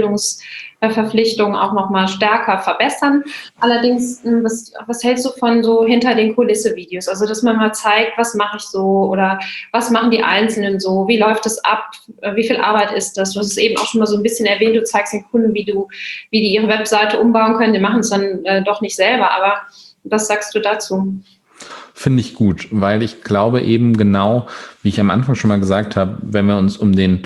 Fortbildungsverpflichtung auch noch mal stärker verbessern. Allerdings, was hältst du von so hinter den Kulisse-Videos? Also, dass man mal zeigt, was mache ich so oder was machen die Einzelnen so? Wie läuft es ab? Wie viel Arbeit ist das? Du hast es eben auch schon mal so ein bisschen erwähnt. Du zeigst den Kunden, wie die ihre Webseite umbauen können. Die machen es dann doch nicht selber. Aber was sagst du dazu? Finde ich gut, weil ich glaube eben genau, wie ich am Anfang schon mal gesagt habe, wenn wir uns um den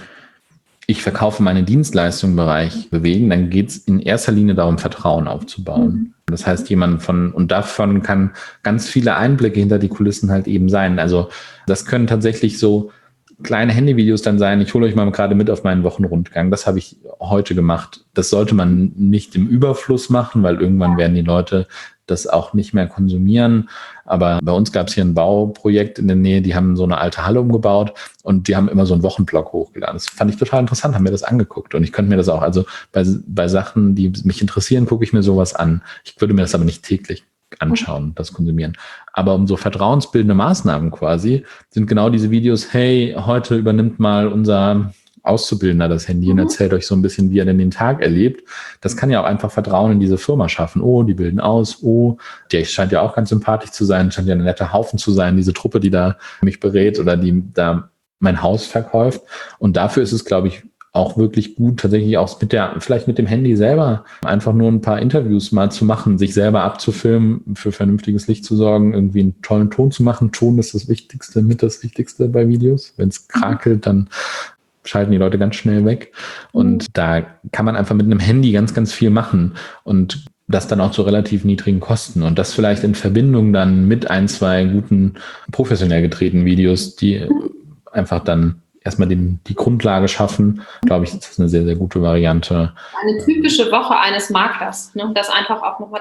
Ich verkaufe meine Dienstleistung-Bereich bewegen, dann geht es in erster Linie darum, Vertrauen aufzubauen. Das heißt, und davon kann ganz viele Einblicke hinter die Kulissen halt eben sein. Also das können tatsächlich so kleine Handyvideos dann sein. Ich hole euch mal gerade mit auf meinen Wochenrundgang. Das habe ich heute gemacht. Das sollte man nicht im Überfluss machen, weil irgendwann werden die Leute das auch nicht mehr konsumieren. Aber bei uns gab es hier ein Bauprojekt in der Nähe, die haben so eine alte Halle umgebaut und die haben immer so einen Wochenblock hochgeladen. Das fand ich total interessant, haben mir das angeguckt. Und ich könnte mir das auch, also bei Sachen, die mich interessieren, gucke ich mir sowas an. Ich würde mir das aber nicht täglich anschauen, das konsumieren. Aber um so vertrauensbildende Maßnahmen quasi, sind genau diese Videos, hey, heute übernimmt mal unser Auszubildender das Handy und erzählt euch so ein bisschen, wie er denn den Tag erlebt. Das kann ja auch einfach Vertrauen in diese Firma schaffen. Oh, die bilden aus. Oh, der scheint ja auch ganz sympathisch zu sein. Scheint ja ein netter Haufen zu sein, diese Truppe, die da mich berät oder die da mein Haus verkauft. Und dafür ist es, glaube ich, auch wirklich gut, tatsächlich auch vielleicht mit dem Handy selber einfach nur ein paar Interviews mal zu machen, sich selber abzufilmen, für vernünftiges Licht zu sorgen, irgendwie einen tollen Ton zu machen. Ton ist das Wichtigste bei Videos. Wenn es krakelt, dann schalten die Leute ganz schnell weg. Und da kann man einfach mit einem Handy ganz, ganz viel machen und das dann auch zu relativ niedrigen Kosten. Und das vielleicht in Verbindung dann mit 1, 2 guten, professionell gedrehten Videos, die einfach dann erstmal die Grundlage schaffen, glaube ich, ist das eine sehr, sehr gute Variante. Eine typische Woche eines Maklers, ne? Das einfach auch nochmal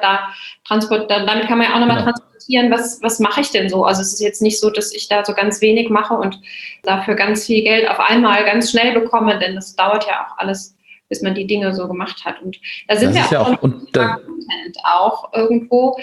damit kann man ja auch nochmal transportieren, was mache ich denn so? Also es ist jetzt nicht so, dass ich da so ganz wenig mache und dafür ganz viel Geld auf einmal ganz schnell bekomme, denn das dauert ja auch alles, bis man die Dinge so gemacht hat. Und da sind wir auch Content auch irgendwo.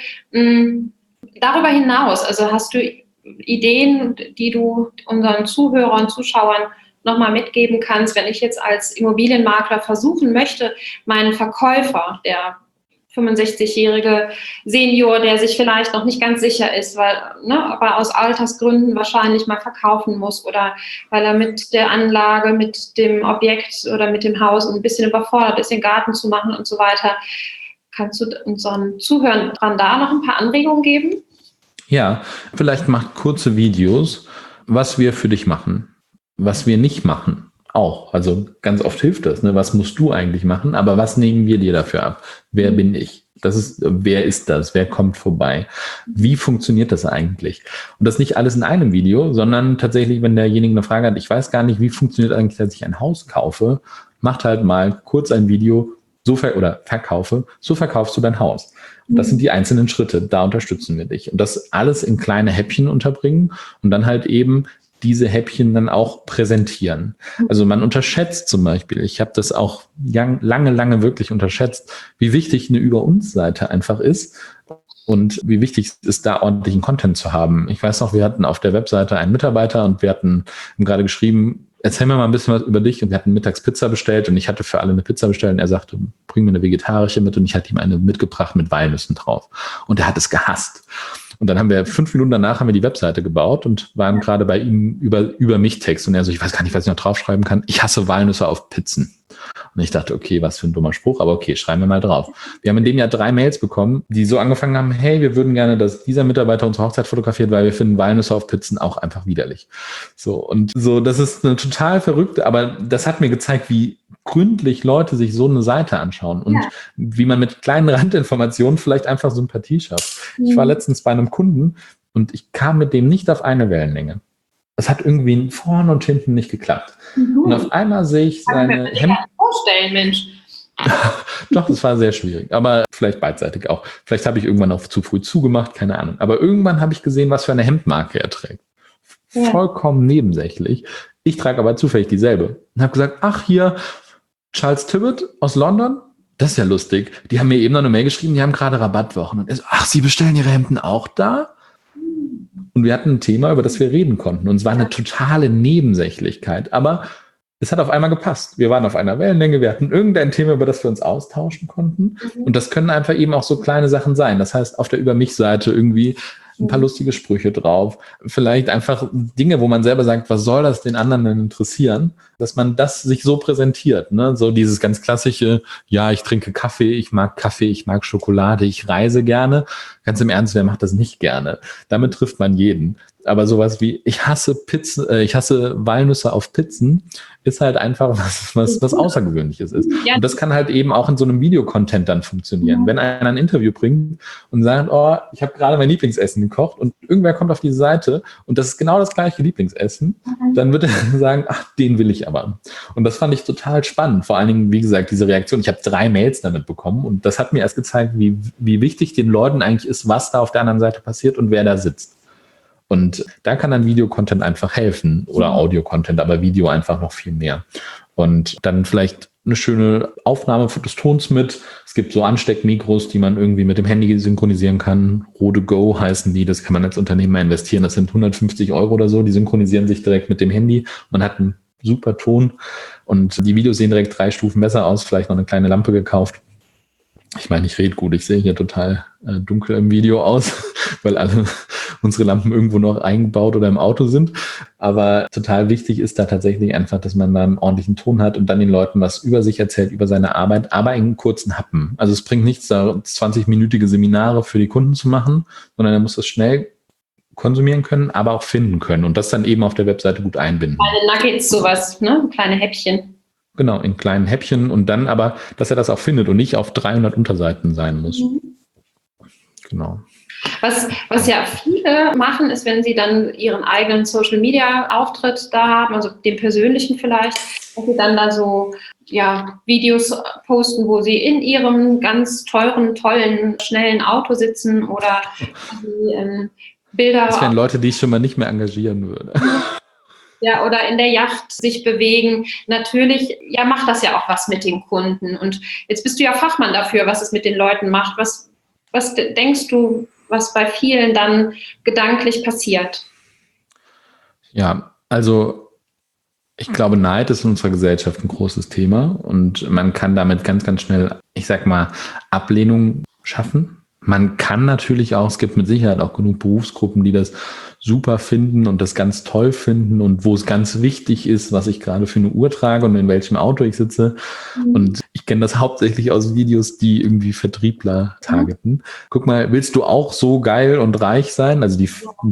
Darüber hinaus, also hast du Ideen, die du unseren Zuhörern, Zuschauern nochmal mitgeben kannst, wenn ich jetzt als Immobilienmakler versuchen möchte, meinen Verkäufer, der 65-jährige Senior, der sich vielleicht noch nicht ganz sicher ist, weil, ob er aus Altersgründen wahrscheinlich mal verkaufen muss oder weil er mit der Anlage, mit dem Objekt oder mit dem Haus ein bisschen überfordert ist, den Garten zu machen und so weiter. Kannst du unseren Zuhörern da noch ein paar Anregungen geben? Ja, vielleicht macht kurze Videos, was wir für dich machen, was wir nicht machen. Auch. Also ganz oft hilft das. Ne? Was musst du eigentlich machen? Aber was nehmen wir dir dafür ab? Wer bin ich? Wer ist das? Wer kommt vorbei? Wie funktioniert das eigentlich? Und das nicht alles in einem Video, sondern tatsächlich, wenn derjenige eine Frage hat, ich weiß gar nicht, wie funktioniert eigentlich, dass ich ein Haus kaufe, macht halt mal kurz ein Video, verkaufe, so verkaufst du dein Haus. Und das sind die einzelnen Schritte, da unterstützen wir dich. Und das alles in kleine Häppchen unterbringen und dann halt eben diese Häppchen dann auch präsentieren. Also man unterschätzt zum Beispiel, ich habe das auch lange wirklich unterschätzt, wie wichtig eine Über-uns-Seite einfach ist und wie wichtig es ist, da ordentlichen Content zu haben. Ich weiß noch, wir hatten auf der Webseite einen Mitarbeiter und wir haben gerade geschrieben, erzähl mir mal ein bisschen was über dich. Und wir hatten mittags Pizza bestellt und ich hatte für alle eine Pizza bestellt und er sagte, bring mir eine vegetarische mit und ich hatte ihm eine mitgebracht mit Walnüssen drauf. Und er hat es gehasst. Und dann haben wir 5 Minuten danach die Webseite gebaut und waren gerade bei ihm über mich Text. Und er so, ich weiß gar nicht, was ich noch draufschreiben kann. Ich hasse Walnüsse auf Pizzen. Und ich dachte, okay, was für ein dummer Spruch, aber okay, schreiben wir mal drauf. Wir haben in dem Jahr 3 Mails bekommen, die so angefangen haben, hey, wir würden gerne, dass dieser Mitarbeiter unsere Hochzeit fotografiert, weil wir finden Walnüsse auf Pizzen auch einfach widerlich. Das ist eine total verrückte, aber das hat mir gezeigt, wie gründlich Leute sich so eine Seite anschauen und wie man mit kleinen Randinformationen vielleicht einfach Sympathie schafft. Ich war letztens bei einem Kunden und ich kam mit dem nicht auf eine Wellenlänge. Es hat irgendwie vorne und hinten nicht geklappt. Und auf einmal sehe ich seine Hemden. Vorstellen, Mensch. Doch, das war sehr schwierig. Aber vielleicht beidseitig auch. Vielleicht habe ich irgendwann auch zu früh zugemacht, keine Ahnung. Aber irgendwann habe ich gesehen, was für eine Hemdmarke er trägt. Vollkommen nebensächlich. Ich trage aber zufällig dieselbe. Und habe gesagt, ach hier, Charles Tibbett aus London. Das ist ja lustig. Die haben mir eben noch eine Mail geschrieben, die haben gerade Rabattwochen. Und er so, ach, Sie bestellen Ihre Hemden auch da? Und wir hatten ein Thema, über das wir reden konnten. Und es war eine totale Nebensächlichkeit. Aber es hat auf einmal gepasst. Wir waren auf einer Wellenlänge, wir hatten irgendein Thema, über das wir uns austauschen konnten. Und das können einfach eben auch so kleine Sachen sein. Das heißt, auf der Über-mich-Seite irgendwie ein paar lustige Sprüche drauf. Vielleicht einfach Dinge, wo man selber sagt, was soll das den anderen denn interessieren? Dass man das sich so präsentiert. Ne? So dieses ganz klassische, ja, ich trinke Kaffee, ich mag Schokolade, ich reise gerne. Ganz im Ernst, wer macht das nicht gerne? Damit trifft man jeden. Aber sowas wie, ich hasse Walnüsse auf Pizzen, ist halt einfach was Außergewöhnliches ist. Ja. Und das kann halt eben auch in so einem Videocontent dann funktionieren. Ja. Wenn einer ein Interview bringt und sagt, oh, ich habe gerade mein Lieblingsessen gekocht und irgendwer kommt auf die Seite und das ist genau das gleiche Lieblingsessen, dann wird er sagen, ach, den will ich aber. Und das fand ich total spannend. Vor allen Dingen, wie gesagt, diese Reaktion. Ich habe 3 Mails damit bekommen und das hat mir erst gezeigt, wie wichtig den Leuten eigentlich ist, was da auf der anderen Seite passiert und wer da sitzt. Und da kann dann Videocontent einfach helfen oder Audio-Content, aber Video einfach noch viel mehr. Und dann vielleicht eine schöne Aufnahme des Tons mit. Es gibt so Ansteckmikros, die man irgendwie mit dem Handy synchronisieren kann. Rode Go heißen die, das kann man als Unternehmer investieren. Das sind 150 € oder so, die synchronisieren sich direkt mit dem Handy. Man hat einen super Ton und die Videos sehen direkt 3 Stufen besser aus, vielleicht noch eine kleine Lampe gekauft. Ich meine, ich rede gut, ich sehe hier total dunkel im Video aus, weil alle unsere Lampen irgendwo noch eingebaut oder im Auto sind. Aber total wichtig ist da tatsächlich einfach, dass man da einen ordentlichen Ton hat und dann den Leuten was über sich erzählt, über seine Arbeit, aber in kurzen Happen. Also es bringt nichts, da 20-minütige Seminare für die Kunden zu machen, sondern er muss das schnell konsumieren können, aber auch finden können und das dann eben auf der Webseite gut einbinden. Kleine Nuggets, sowas, ne? Kleine Häppchen. Genau, in kleinen Häppchen und dann aber, dass er das auch findet und nicht auf 300 Unterseiten sein muss. Genau. Was ja viele machen, ist, wenn sie dann ihren eigenen Social-Media-Auftritt da haben, also den persönlichen vielleicht, dass sie dann da so Videos posten, wo sie in ihrem ganz tollen, schnellen Auto sitzen oder Bilder. Das wären Leute, die ich schon mal nicht mehr engagieren würde. Ja, oder in der Yacht sich bewegen. Natürlich, macht das ja auch was mit den Kunden. Und jetzt bist du ja Fachmann dafür, was es mit den Leuten macht. Was denkst du, was bei vielen dann gedanklich passiert? Ja, also Ich glaube, Neid ist in unserer Gesellschaft ein großes Thema und man kann damit ganz, ganz schnell, ich sag mal, Ablehnung schaffen. Man kann natürlich auch, es gibt mit Sicherheit auch genug Berufsgruppen, die das super finden und das ganz toll finden und wo es ganz wichtig ist, was ich gerade für eine Uhr trage und in welchem Auto ich sitze. Und ich kenne das hauptsächlich aus Videos, die irgendwie Vertriebler targeten. Guck mal, willst du auch so geil und reich sein? Also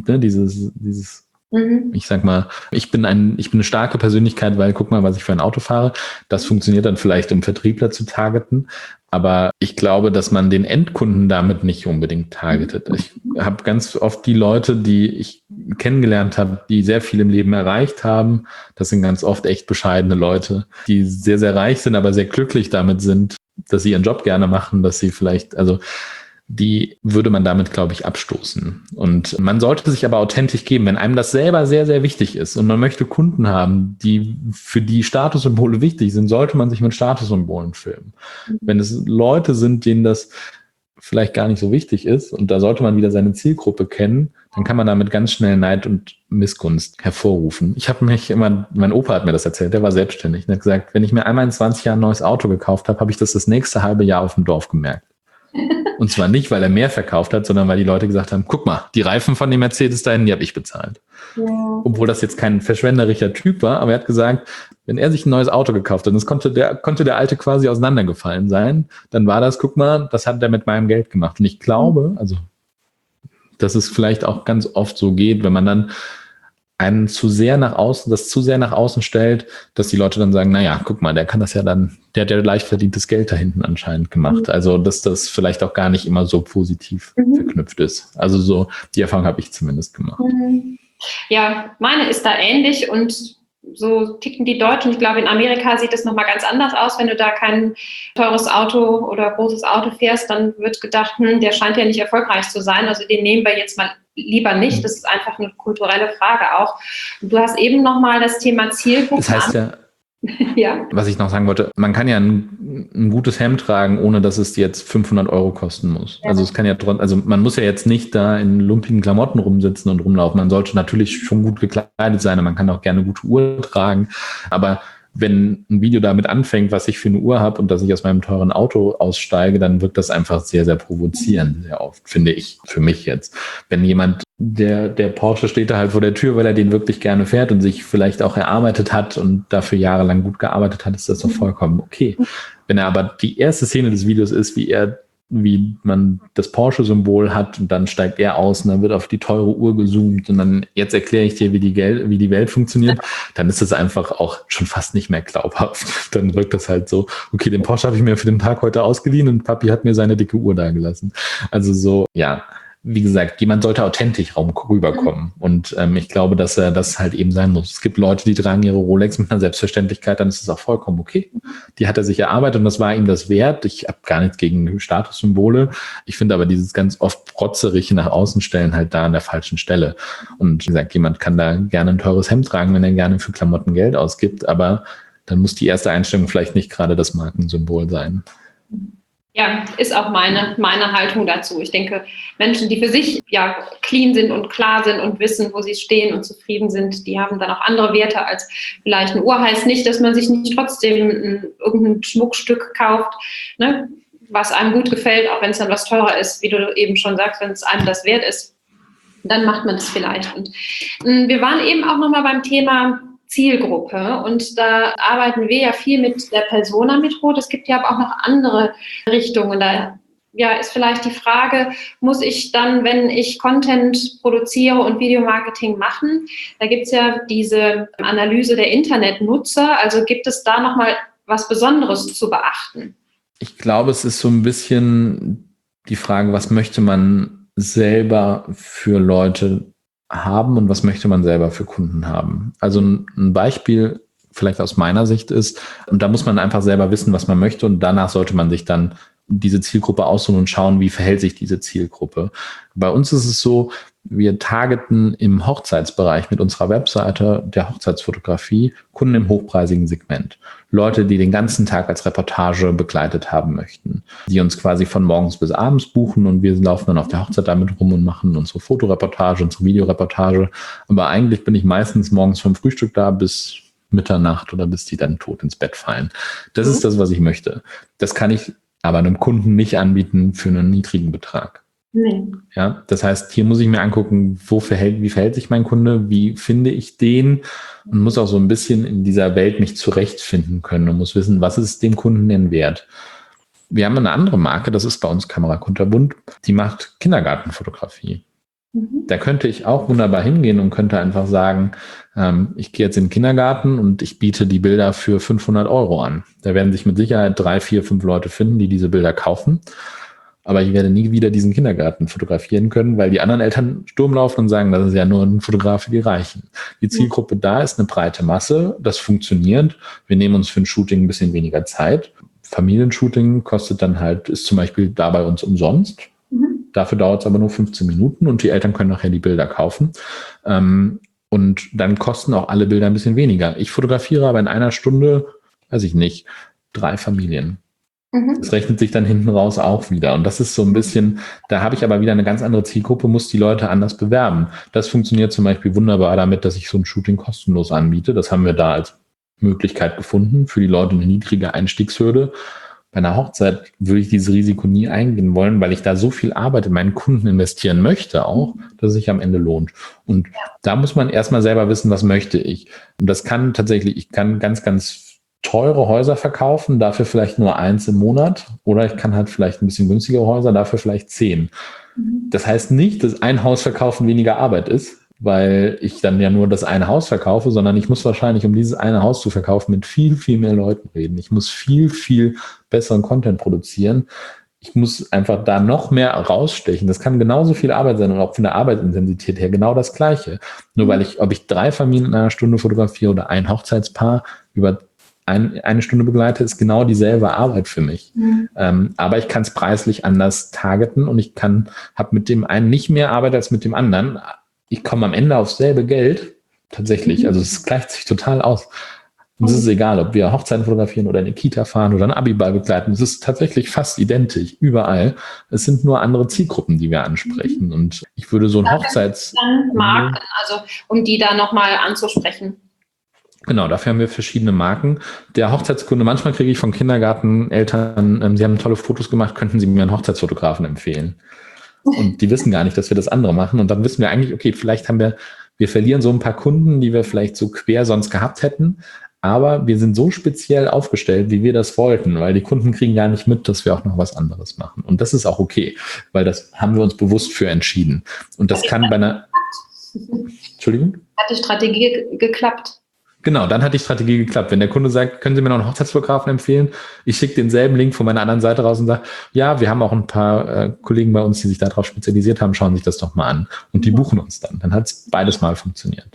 dieses ich sag mal, ich bin eine starke Persönlichkeit, weil guck mal, was ich für ein Auto fahre. Das funktioniert dann vielleicht, um Vertriebler zu targeten. Aber ich glaube, dass man den Endkunden damit nicht unbedingt targetet. Ich habe ganz oft die Leute, die ich kennengelernt habe, die sehr viel im Leben erreicht haben. Das sind ganz oft echt bescheidene Leute, die sehr, sehr reich sind, aber sehr glücklich damit sind, dass sie ihren Job gerne machen, dass sie vielleicht, also die würde man damit, glaube ich, abstoßen. Und man sollte sich aber authentisch geben, wenn einem das selber sehr, sehr wichtig ist und man möchte Kunden haben, die für die Statussymbole wichtig sind, sollte man sich mit Statussymbolen filmen. Wenn es Leute sind, denen das vielleicht gar nicht so wichtig ist und da sollte man wieder seine Zielgruppe kennen, dann kann man damit ganz schnell Neid und Missgunst hervorrufen. Mein Opa hat mir das erzählt, der war selbstständig und hat gesagt, wenn ich mir einmal in 20 Jahren ein neues Auto gekauft habe, habe ich das nächste halbe Jahr auf dem Dorf gemerkt. Und zwar nicht, weil er mehr verkauft hat, sondern weil die Leute gesagt haben, guck mal, die Reifen von dem Mercedes da hinten, die habe ich bezahlt. Ja. Obwohl das jetzt kein verschwenderischer Typ war, aber er hat gesagt, wenn er sich ein neues Auto gekauft hat, und es konnte der alte quasi auseinandergefallen sein, dann war das, guck mal, das hat er mit meinem Geld gemacht. Und ich glaube, also, dass es vielleicht auch ganz oft so geht, wenn man dann das zu sehr nach außen stellt, dass die Leute dann sagen, naja, guck mal, der kann das ja dann, der hat ja leicht verdientes Geld da hinten anscheinend gemacht. Also, dass das vielleicht auch gar nicht immer so positiv verknüpft ist. Also so, die Erfahrung habe ich zumindest gemacht. Ja, meine ist da ähnlich und so ticken die Deutschen. Ich glaube, in Amerika sieht es nochmal ganz anders aus. Wenn du da kein teures Auto oder großes Auto fährst, dann wird gedacht, der scheint ja nicht erfolgreich zu sein. Also den nehmen wir jetzt mal lieber nicht. Das ist einfach eine kulturelle Frage auch. Und du hast eben nochmal das Thema Zielgruppe. Das heißt ja, was ich noch sagen wollte, man kann ja ein gutes Hemd tragen, ohne dass es jetzt 500 € kosten muss. Ja. Also es kann ja man muss ja jetzt nicht da in lumpigen Klamotten rumsitzen und rumlaufen. Man sollte natürlich schon gut gekleidet sein und man kann auch gerne eine gute Uhr tragen. Aber wenn ein Video damit anfängt, was ich für eine Uhr habe und dass ich aus meinem teuren Auto aussteige, dann wirkt das einfach sehr, sehr provozierend, sehr oft, finde ich, für mich jetzt. Wenn jemand, der Porsche steht da halt vor der Tür, weil er den wirklich gerne fährt und sich vielleicht auch erarbeitet hat und dafür jahrelang gut gearbeitet hat, ist das doch vollkommen okay. Wenn er aber die erste Szene des Videos ist, wie man das Porsche-Symbol hat und dann steigt er aus und dann wird auf die teure Uhr gezoomt und dann jetzt erkläre ich dir, wie die Welt funktioniert, dann ist das einfach auch schon fast nicht mehr glaubhaft. Dann wirkt das halt so, okay, den Porsche habe ich mir für den Tag heute ausgeliehen und Papi hat mir seine dicke Uhr da gelassen. Also so, ja, wie gesagt, jemand sollte authentisch rüberkommen. Und ich glaube, dass das halt eben sein muss. Es gibt Leute, die tragen ihre Rolex mit einer Selbstverständlichkeit, dann ist es auch vollkommen okay. Die hat er sich erarbeitet und das war ihm das wert. Ich habe gar nichts gegen Statussymbole. Ich finde aber dieses ganz oft protzerige nach außen stellen halt da an der falschen Stelle. Und wie gesagt, jemand kann da gerne ein teures Hemd tragen, wenn er gerne für Klamotten Geld ausgibt, aber dann muss die erste Einstellung vielleicht nicht gerade das Markensymbol sein. Ja, ist auch meine Haltung dazu. Ich denke, Menschen, die für sich ja clean sind und klar sind und wissen, wo sie stehen und zufrieden sind, die haben dann auch andere Werte als vielleicht eine Uhr. Heißt nicht, dass man sich nicht trotzdem irgendein Schmuckstück kauft, ne, was einem gut gefällt, auch wenn es dann was teurer ist, wie du eben schon sagst, wenn es einem das wert ist, dann macht man das vielleicht. Und wir waren eben auch nochmal beim Thema Zielgruppe und da arbeiten wir ja viel mit der Persona-Methode. Es gibt ja aber auch noch andere Richtungen. Da ist vielleicht die Frage, muss ich dann, wenn ich Content produziere und Videomarketing machen, da gibt es ja diese Analyse der Internetnutzer, also gibt es da nochmal was Besonderes zu beachten? Ich glaube, es ist so ein bisschen die Frage, was möchte man selber für Leute haben und was möchte man selber für Kunden haben. Also ein Beispiel vielleicht aus meiner Sicht ist, und da muss man einfach selber wissen, was man möchte und danach sollte man sich dann diese Zielgruppe aussuchen und schauen, wie verhält sich diese Zielgruppe. Bei uns ist es so, wir targeten im Hochzeitsbereich mit unserer Webseite der Hochzeitsfotografie Kunden im hochpreisigen Segment. Leute, die den ganzen Tag als Reportage begleitet haben möchten, die uns quasi von morgens bis abends buchen und wir laufen dann auf der Hochzeit damit rum und machen unsere Fotoreportage, unsere Videoreportage. Aber eigentlich bin ich meistens morgens vom Frühstück da bis Mitternacht oder bis die dann tot ins Bett fallen. Das ist das, was ich möchte. Das kann ich aber einem Kunden nicht anbieten für einen niedrigen Betrag. Nee. Ja, das heißt, hier muss ich mir angucken, wie verhält sich mein Kunde, wie finde ich den und muss auch so ein bisschen in dieser Welt mich zurechtfinden können und muss wissen, was ist dem Kunden denn wert. Wir haben eine andere Marke, das ist bei uns Kamera Kunterbunt, die macht Kindergartenfotografie. Da könnte ich auch wunderbar hingehen und könnte einfach sagen, ich gehe jetzt in den Kindergarten und ich biete die Bilder für 500 € an. Da werden sich mit Sicherheit 3, 4, 5 Leute finden, die diese Bilder kaufen. Aber ich werde nie wieder diesen Kindergarten fotografieren können, weil die anderen Eltern Sturm laufen und sagen, das ist ja nur ein Fotograf für die Reichen. Die Zielgruppe da ist eine breite Masse, das funktioniert. Wir nehmen uns für ein Shooting ein bisschen weniger Zeit. Familienshooting kostet dann halt, ist zum Beispiel da bei uns umsonst. Dafür dauert es aber nur 15 Minuten und die Eltern können nachher die Bilder kaufen. Und dann kosten auch alle Bilder ein bisschen weniger. Ich fotografiere aber in einer Stunde, weiß ich nicht, 3 Familien. Das rechnet sich dann hinten raus auch wieder. Und das ist so ein bisschen, da habe ich aber wieder eine ganz andere Zielgruppe, muss die Leute anders bewerben. Das funktioniert zum Beispiel wunderbar damit, dass ich so ein Shooting kostenlos anbiete. Das haben wir da als Möglichkeit gefunden, für die Leute eine niedrige Einstiegshürde. Bei einer Hochzeit würde ich dieses Risiko nie eingehen wollen, weil ich da so viel Arbeit in meinen Kunden investieren möchte auch, dass es sich am Ende lohnt. Und da muss man erstmal selber wissen, was möchte ich. Und das kann tatsächlich, ich kann ganz, ganz teure Häuser verkaufen, dafür vielleicht nur 1 im Monat, oder ich kann halt vielleicht ein bisschen günstigere Häuser, dafür vielleicht 10. Das heißt nicht, dass ein Haus verkaufen weniger Arbeit ist, weil ich dann ja nur das eine Haus verkaufe, sondern ich muss wahrscheinlich, um dieses eine Haus zu verkaufen, mit viel, viel mehr Leuten reden. Ich muss viel, viel besseren Content produzieren. Ich muss einfach da noch mehr rausstechen. Das kann genauso viel Arbeit sein und auch von der Arbeitsintensität her genau das Gleiche. Nur weil ob ich 3 Familien in einer Stunde fotografiere oder ein Hochzeitspaar über eine Stunde begleite, ist genau dieselbe Arbeit für mich. Aber ich kann es preislich anders targeten und ich habe mit dem einen nicht mehr Arbeit als mit dem anderen. Ich komme am Ende aufs selbe Geld, tatsächlich. Also es gleicht sich total aus. Und es ist egal, ob wir Hochzeiten fotografieren oder eine Kita fahren oder einen Abiball begleiten. Es ist tatsächlich fast identisch, überall. Es sind nur andere Zielgruppen, die wir ansprechen. Und ich würde so ein Marken, also um die da nochmal anzusprechen. Genau, dafür haben wir verschiedene Marken. Der Hochzeitskunde, manchmal kriege ich von Kindergarteneltern, sie haben tolle Fotos gemacht, könnten Sie mir einen Hochzeitsfotografen empfehlen? Und die wissen gar nicht, dass wir das andere machen. Und dann wissen wir eigentlich, okay, vielleicht wir verlieren so ein paar Kunden, die wir vielleicht so quer sonst gehabt hätten. Aber wir sind so speziell aufgestellt, wie wir das wollten, weil die Kunden kriegen gar nicht mit, dass wir auch noch was anderes machen. Und das ist auch okay, weil das haben wir uns bewusst für entschieden. Und das kann bei einer... Entschuldigung? Hat die Strategie geklappt? Genau, dann hat die Strategie geklappt. Wenn der Kunde sagt, können Sie mir noch einen Hochzeitsfotografen empfehlen? Ich schicke denselben Link von meiner anderen Seite raus und sage, ja, wir haben auch ein paar Kollegen bei uns, die sich darauf spezialisiert haben, schauen sich das doch mal an. Und die buchen uns dann. Dann hat es beides mal funktioniert.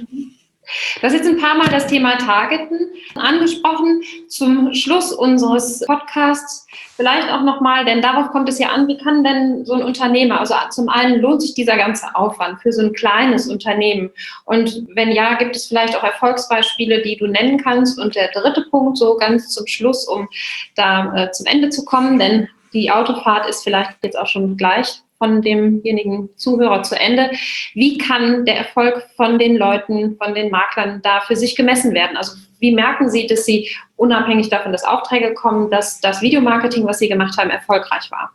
Du hast jetzt ein paar Mal das Thema Targeten angesprochen. Zum Schluss unseres Podcasts vielleicht auch nochmal, denn darauf kommt es ja an, wie kann denn so ein Unternehmer, also zum einen lohnt sich dieser ganze Aufwand für so ein kleines Unternehmen? Und wenn ja, gibt es vielleicht auch Erfolgsbeispiele, die du nennen kannst? Und der dritte Punkt, so ganz zum Schluss, um da zum Ende zu kommen, denn die Autofahrt ist vielleicht jetzt auch schon gleich von demjenigen Zuhörer zu Ende. Wie kann der Erfolg von den Leuten, von den Maklern da für sich gemessen werden? Also wie merken Sie, dass Sie unabhängig davon, dass Aufträge kommen, dass das Videomarketing, was Sie gemacht haben, erfolgreich war?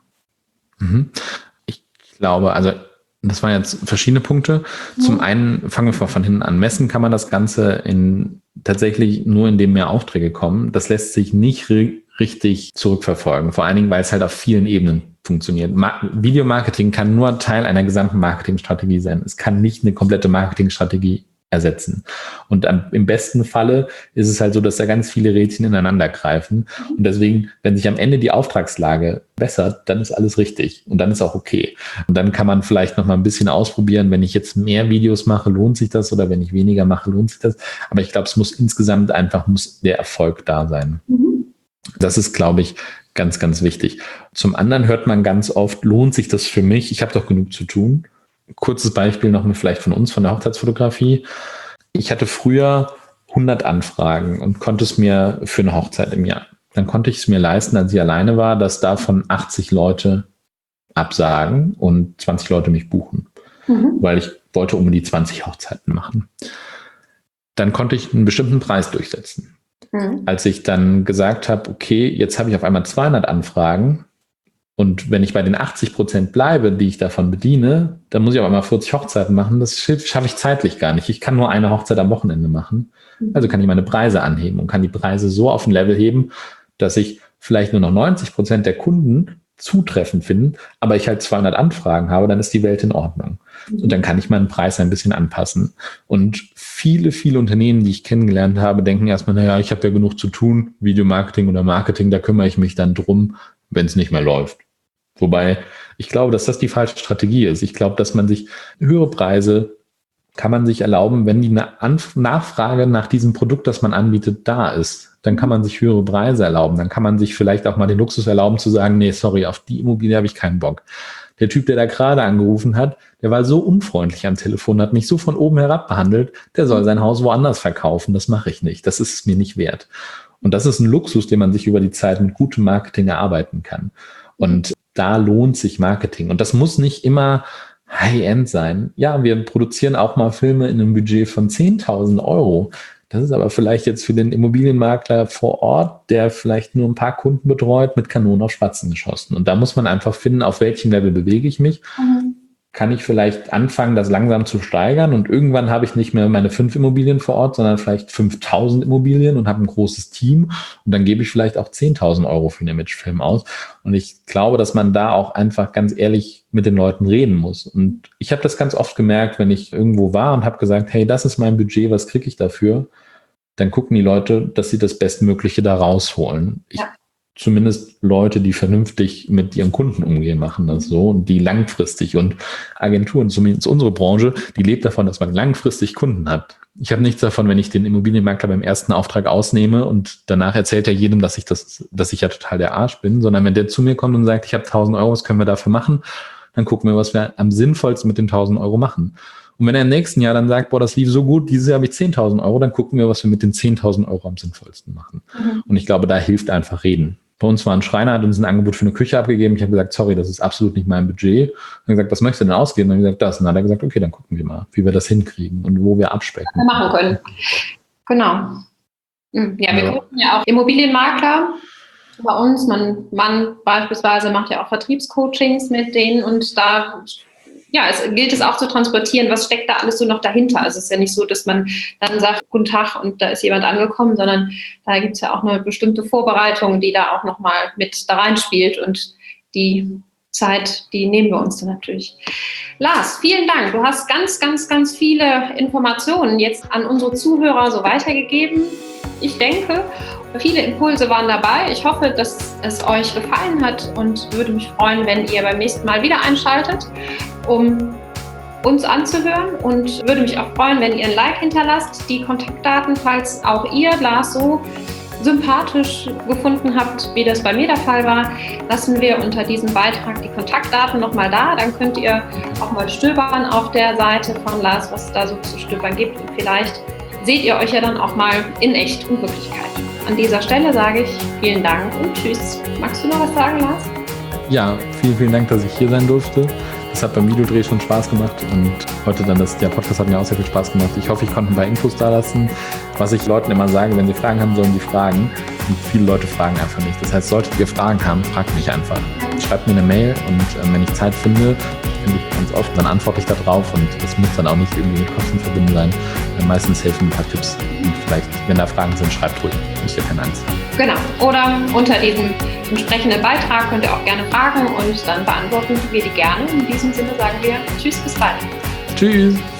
Ich glaube, also das waren jetzt verschiedene Punkte. Zum einen fangen wir von hinten an. Messen kann man das Ganze tatsächlich nur, indem mehr Aufträge kommen. Das lässt sich nicht richtig zurückverfolgen. Vor allen Dingen, weil es halt auf vielen Ebenen funktioniert. Videomarketing kann nur Teil einer gesamten Marketingstrategie sein. Es kann nicht eine komplette Marketingstrategie ersetzen. Und im besten Falle ist es halt so, dass da ganz viele Rädchen ineinander greifen. Und deswegen, wenn sich am Ende die Auftragslage bessert, dann ist alles richtig. Und dann ist auch okay. Und dann kann man vielleicht noch mal ein bisschen ausprobieren, wenn ich jetzt mehr Videos mache, lohnt sich das? Oder wenn ich weniger mache, lohnt sich das? Aber ich glaube, es muss insgesamt muss der Erfolg da sein. Das ist, glaube ich, ganz, ganz wichtig. Zum anderen hört man ganz oft, lohnt sich das für mich? Ich habe doch genug zu tun. Kurzes Beispiel noch vielleicht von uns, von der Hochzeitsfotografie. Ich hatte früher 100 Anfragen und konnte es mir für eine Hochzeit im Jahr. Dann konnte ich es mir leisten, als ich alleine war, dass davon 80 Leute absagen und 20 Leute mich buchen. Weil ich wollte um die 20 Hochzeiten machen. dann konnte ich einen bestimmten Preis durchsetzen. Als ich dann gesagt habe, okay, jetzt habe ich auf einmal 200 Anfragen und wenn ich bei den 80% bleibe, die ich davon bediene, dann muss ich auf einmal 40 Hochzeiten machen. Das schaffe ich zeitlich gar nicht. Ich kann nur eine Hochzeit am Wochenende machen. Also kann ich meine Preise anheben und kann die Preise so auf ein Level heben, dass ich vielleicht nur noch 90% der Kunden zutreffend finden, aber ich halt 200 Anfragen habe, dann ist die Welt in Ordnung. Und dann kann ich meinen Preis ein bisschen anpassen. Und viele Unternehmen, die ich kennengelernt habe, denken erstmal, naja, ich habe ja genug zu tun, Videomarketing oder Marketing, da kümmere ich mich dann drum, wenn es nicht mehr läuft. Wobei ich glaube, dass das die falsche Strategie ist. Ich glaube, dass man sich höhere Preise kann man sich erlauben, wenn die Nachfrage nach diesem Produkt, das man anbietet, da ist. Dann kann man sich höhere Preise erlauben. Dann kann man sich vielleicht auch mal den Luxus erlauben zu sagen, nee, sorry, auf die Immobilie habe ich keinen Bock. Der Typ, der da gerade angerufen hat, der war so unfreundlich am Telefon, hat mich so von oben herab behandelt, der soll sein Haus woanders verkaufen. Das mache ich nicht. Das ist es mir nicht wert. Und das ist ein Luxus, den man sich über die Zeit mit gutem Marketing erarbeiten kann. Und da lohnt sich Marketing. Und das muss nicht immer High-End sein. Ja, wir produzieren auch mal Filme in einem Budget von 10.000 Euro. Das ist aber vielleicht jetzt für den Immobilienmakler vor Ort, der vielleicht nur ein paar Kunden betreut, mit Kanonen auf Spatzen geschossen. Und da muss man einfach finden, auf welchem Level bewege ich mich. Kann ich vielleicht anfangen, das langsam zu steigern und irgendwann habe ich nicht mehr meine 5 Immobilien vor Ort, sondern vielleicht 5.000 Immobilien und habe ein großes Team und dann gebe ich vielleicht auch 10.000 Euro für einen Imagefilm aus. Und ich glaube, dass man da auch einfach ganz ehrlich mit den Leuten reden muss. Und ich habe das ganz oft gemerkt, wenn ich irgendwo war und habe gesagt, hey, das ist mein Budget, was kriege ich dafür? Dann gucken die Leute, dass sie das Bestmögliche da rausholen. Zumindest Leute, die vernünftig mit ihren Kunden umgehen, machen das so und die langfristig und Agenturen, zumindest unsere Branche, die lebt davon, dass man langfristig Kunden hat. Ich habe nichts davon, wenn ich den Immobilienmakler beim ersten Auftrag ausnehme und danach erzählt er jedem, dass ich ja total der Arsch bin, sondern wenn der zu mir kommt und sagt, ich habe 1.000 Euro, was können wir dafür machen? Dann gucken wir, was wir am sinnvollsten mit den 1.000 Euro machen. Und wenn er im nächsten Jahr dann sagt, boah, das lief so gut, dieses Jahr habe ich 10.000 Euro, dann gucken wir, was wir mit den 10.000 Euro am sinnvollsten machen. Und ich glaube, da hilft einfach reden. Bei uns war ein Schreiner, hat uns ein Angebot für eine Küche abgegeben. Ich habe gesagt, sorry, das ist absolut nicht mein Budget. Und gesagt, was möchtest du denn ausgeben? Und ich gesagt, das. Und dann hat er gesagt, okay, dann gucken wir mal, wie wir das hinkriegen und wo wir abspecken. Machen können. Genau. Ja, wir gucken ja auch Immobilienmakler bei uns. Man beispielsweise macht ja auch Vertriebscoachings mit denen und da es gilt es auch zu transportieren, was steckt da alles so noch dahinter. Also es ist ja nicht so, dass man dann sagt, guten Tag und da ist jemand angekommen, sondern da gibt es ja auch eine bestimmte Vorbereitung, die da auch nochmal mit da reinspielt und die Zeit, die nehmen wir uns dann natürlich. Lars, vielen Dank. Du hast ganz viele Informationen jetzt an unsere Zuhörer so weitergegeben. Ich denke, viele Impulse waren dabei. Ich hoffe, dass es euch gefallen hat und würde mich freuen, wenn ihr beim nächsten Mal wieder einschaltet, um uns anzuhören und würde mich auch freuen, wenn ihr ein Like hinterlasst. Die Kontaktdaten, falls auch ihr Lars so sympathisch gefunden habt, wie das bei mir der Fall war, lassen wir unter diesem Beitrag die Kontaktdaten nochmal da. Dann könnt ihr auch mal stöbern auf der Seite von Lars, was es da so zu stöbern gibt. Und vielleicht seht ihr euch ja dann auch mal in echt und Wirklichkeit. An dieser Stelle sage ich vielen Dank und tschüss. Magst du noch was sagen, Lars? Ja, vielen Dank, dass ich hier sein durfte. Es hat beim Videodreh schon Spaß gemacht und heute dann der Podcast hat mir auch sehr viel Spaß gemacht. Ich hoffe, ich konnte ein paar Infos da lassen. Was ich Leuten immer sage, wenn sie Fragen haben, sollen die fragen. Und viele Leute fragen einfach nicht. Das heißt, solltet ihr Fragen haben, fragt mich einfach. Schreibt mir eine Mail und wenn ich Zeit finde ich ganz oft, dann antworte ich da drauf und das muss dann auch nicht irgendwie mit Kosten verbunden sein. Meistens helfen ein paar Tipps und vielleicht, wenn da Fragen sind, schreibt ruhig. Müsst ihr keine Angst haben. Genau. Oder unter diesem entsprechenden Beitrag könnt ihr auch gerne fragen und dann beantworten wir die gerne. In diesem Sinne sagen wir Tschüss, bis bald. Tschüss.